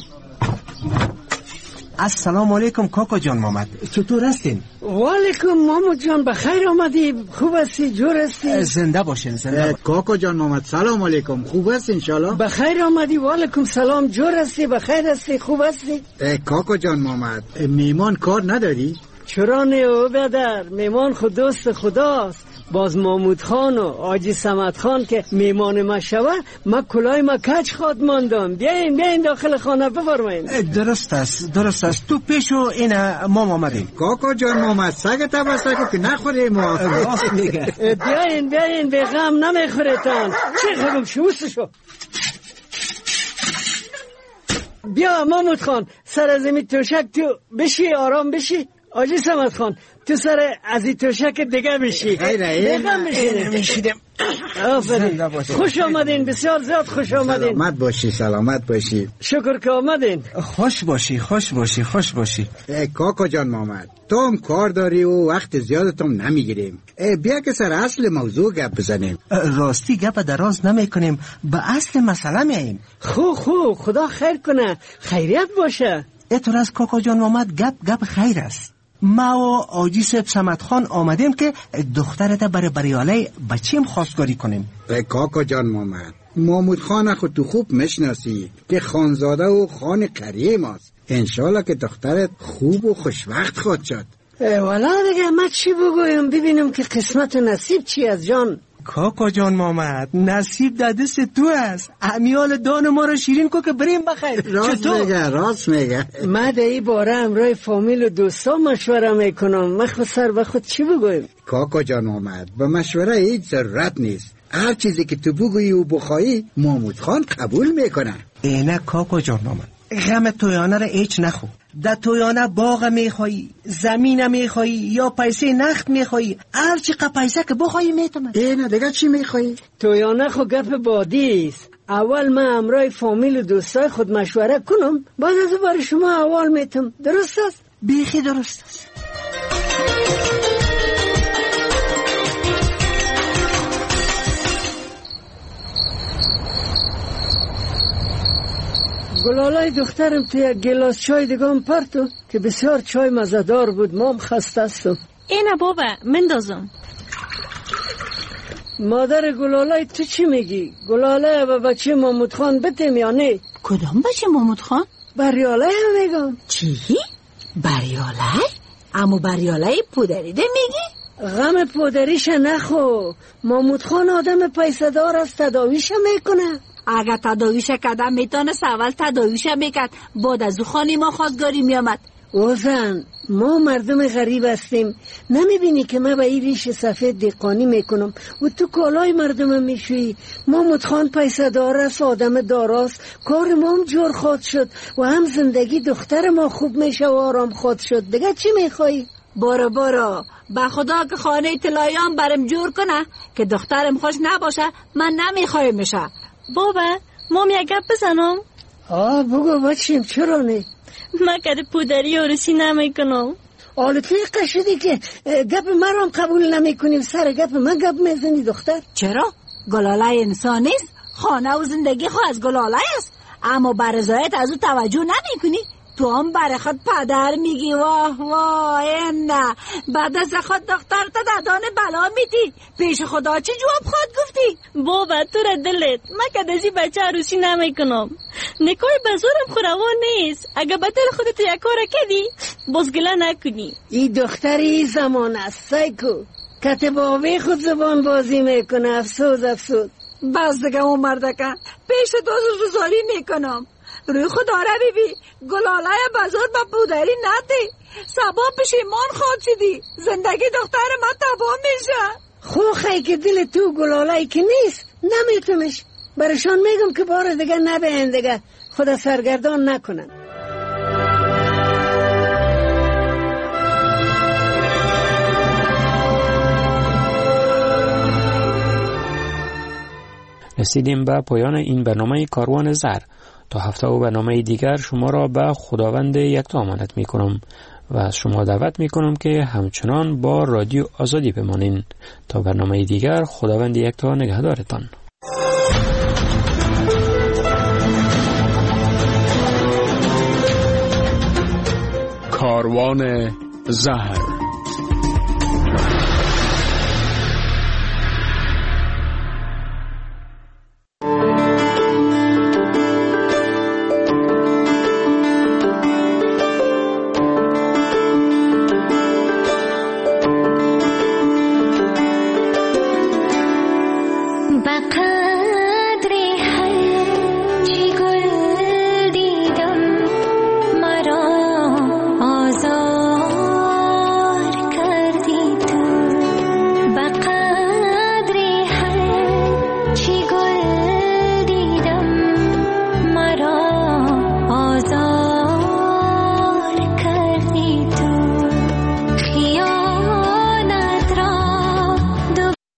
S19: السلام علیکم کاکا جان محمد، چطور هستین؟
S4: وعلیکم محمد جان، بخیر آمدی، خوب هستی، جور هستی؟
S19: زنده باشین زنده باشین.
S20: کاکا جان محمد سلام علیکم، خوب هستی انشالله؟
S4: بخیر آمدی، وعلیکم سلام، جور هستی، بخیر هستی، خوب هستی؟
S20: کاکا جان محمد میمان کار نداری؟
S4: چرا نه او بدر، میمان خود دوست خداست. باز محمود خان و آجی سمت خان که میمان ما شوه، ما کلای ما کچ خواد ماندم. بیاین بیاین داخل خانه بفرمایین.
S19: درست است درست است، تو پیشو این ما آمدیم.
S20: کاکا جان محمد سگ تبسته که نخوره ما.
S4: راست میگه. بیاین بیاین به غم نمیخورتان. چه خبر شوستشو. بیا محمود خان، سر زمین توشک تو بشی، آرام بشی. آجی سمت خان تو سر از این توشک دیگه بشی. بگم بشینه میشیدم. آفرین، خوش آمدین، بسیار زیاد خوش آمدین.
S20: سلامت باشی سلامت باشی.
S4: شکر که آمدین.
S19: خوش باشی خوش باشی خوش باشی.
S20: کاکا جان محمد تو هم کار داری و وقت زیادتون نمیگیریم، بیا که سر اصل موضوع گپ بزنیم.
S19: راستی گپ دراز نمی کنیم، به اصل مسئله میاییم.
S4: خو خو خدا خیر کنه، خیریت باشه.
S19: اتر از کاکا جان محمد گپ گپ خیر است. ما و آجی سب سمت خان آمدیم که دخترت برای بریاله بچیم خواستگاری کنیم.
S20: کاکا جان محمد محمود خان خود تو خوب مشناسی که خانزاده و خان قریه ماست. انشالله که دخترت خوب و خوشوقت خواهد شد.
S4: والا دیگه ما چی بگویم، ببینم که قسمت و نصیب چی از جان.
S19: کاکا جان محمد نصیب در دست تو است، امیال دان ما رو شیرین کو که بریم بخیر.
S20: راست میگه راست میگه.
S4: ما در این باره امروی فامیل و دوستا مشوره میکنم، ما خود سر به خود چی بگویم.
S20: کاکا جان محمد به مشوره هیچ ضرورت نیست، هر چیزی که تو بگویی و بخوایی محمود خان قبول میکنه.
S19: اینه کاکا جان محمد، غم تویانه را هیچ نخو. در تویانه باغ میخوایی، زمین میخوایی یا پیسه نخت میخوایی، هر چی که پیسه که بخوایی میتونه.
S20: اینه دیگه چی میخوایی؟
S4: تویانه خو گپ بادی است. اول من امرای فامیل و دوستای خود مشوره کنم، بعد از برای شما اول میتم. درست است؟
S19: بیخی درست است.
S4: گلالای دخترم تو یک گلاس چای دگام پرتو که بسیار چای مزدار بود، مام خسته استم.
S6: اینه بابا مندازم.
S4: مادر گلالای تو چی میگی؟ گلالای و بچه محمود خان بتیم یا نه؟
S6: کدام بچه محمود خان؟
S4: بریالای هم میگم.
S6: چی؟ بریالای؟ امو بریالای پودریده میگی؟
S4: غم پودریش نخو، محمود خان آدم پیسه دار است، تداویش میکنه.
S6: اگر تداویش کردم میتونه اول تداویش میکرد، بعد از او خانی ما خواستگاری میامد.
S4: اوزن ما مردم غریب هستیم، نمیبینی که من به این ریش سفید دیقانی میکنم و تو کالای مردم میشوی. محمود خان پیسه دار است، آدم داراست، کار ما هم جور خود شد و هم زندگی دختر ما خوب میشه و آرام خود شد. دیگه چی میخوایی؟
S6: برو برو، به خدا که خانه طلایان برم جور کنه که دخترم خوش نباشه من نمیخوایم میشه. بابا مام یک گپ بزنم؟
S4: آه بگو بچیم، چرا نه؟
S6: من کده پودری و رسی نمی کنم.
S4: آله توی قشدی که گپ من هم قبول نمی کنیم، سر گپ من گپ میزنی دختر.
S6: چرا؟ گلالای انسان نیست؟ خانه و زندگی خو از گلالای است، اما برزایت از او توجه نمی کنی؟ تو هم برای خود پدر میگی. واه واه نه، بعد از خود دختر تا دادان بلا میدی، پیش خدا چه جواب خود گفتی؟ بابا تو را دلت، من که دزی بچه عروسی نمی کنم، نکای بزرم خوروان نیست. اگه به دل خودت یک کار کردی بازگله نکنی.
S4: این دختری زمان است سایکو، کتباوی خود زبان بازی میکنه. افسوس افسوس.
S6: بس دیگه اون مردکه پیش دوست روزاری میکنم. روی خدا را بیبی، گلالای بزرگ با پودری ندی، سبا پشیمان خود شدی، زندگی دختر ما تباه میشه.
S4: خوخی که دل تو گلالای که نیست نمیتونش، برشان میگم که بار دیگه نبین، دیگه خدا سرگردان نکنن.
S8: رسیدیم به پایان این برنامه کاروان زر. تا هفته و برنامه دیگر شما را به خداوند یکتا امانت می کنم و از شما دعوت می کنم که همچنان با رادیو آزادی بمانین. تا برنامه دیگر خداوند یکتا نگهدارتان.
S2: کاروان زهر.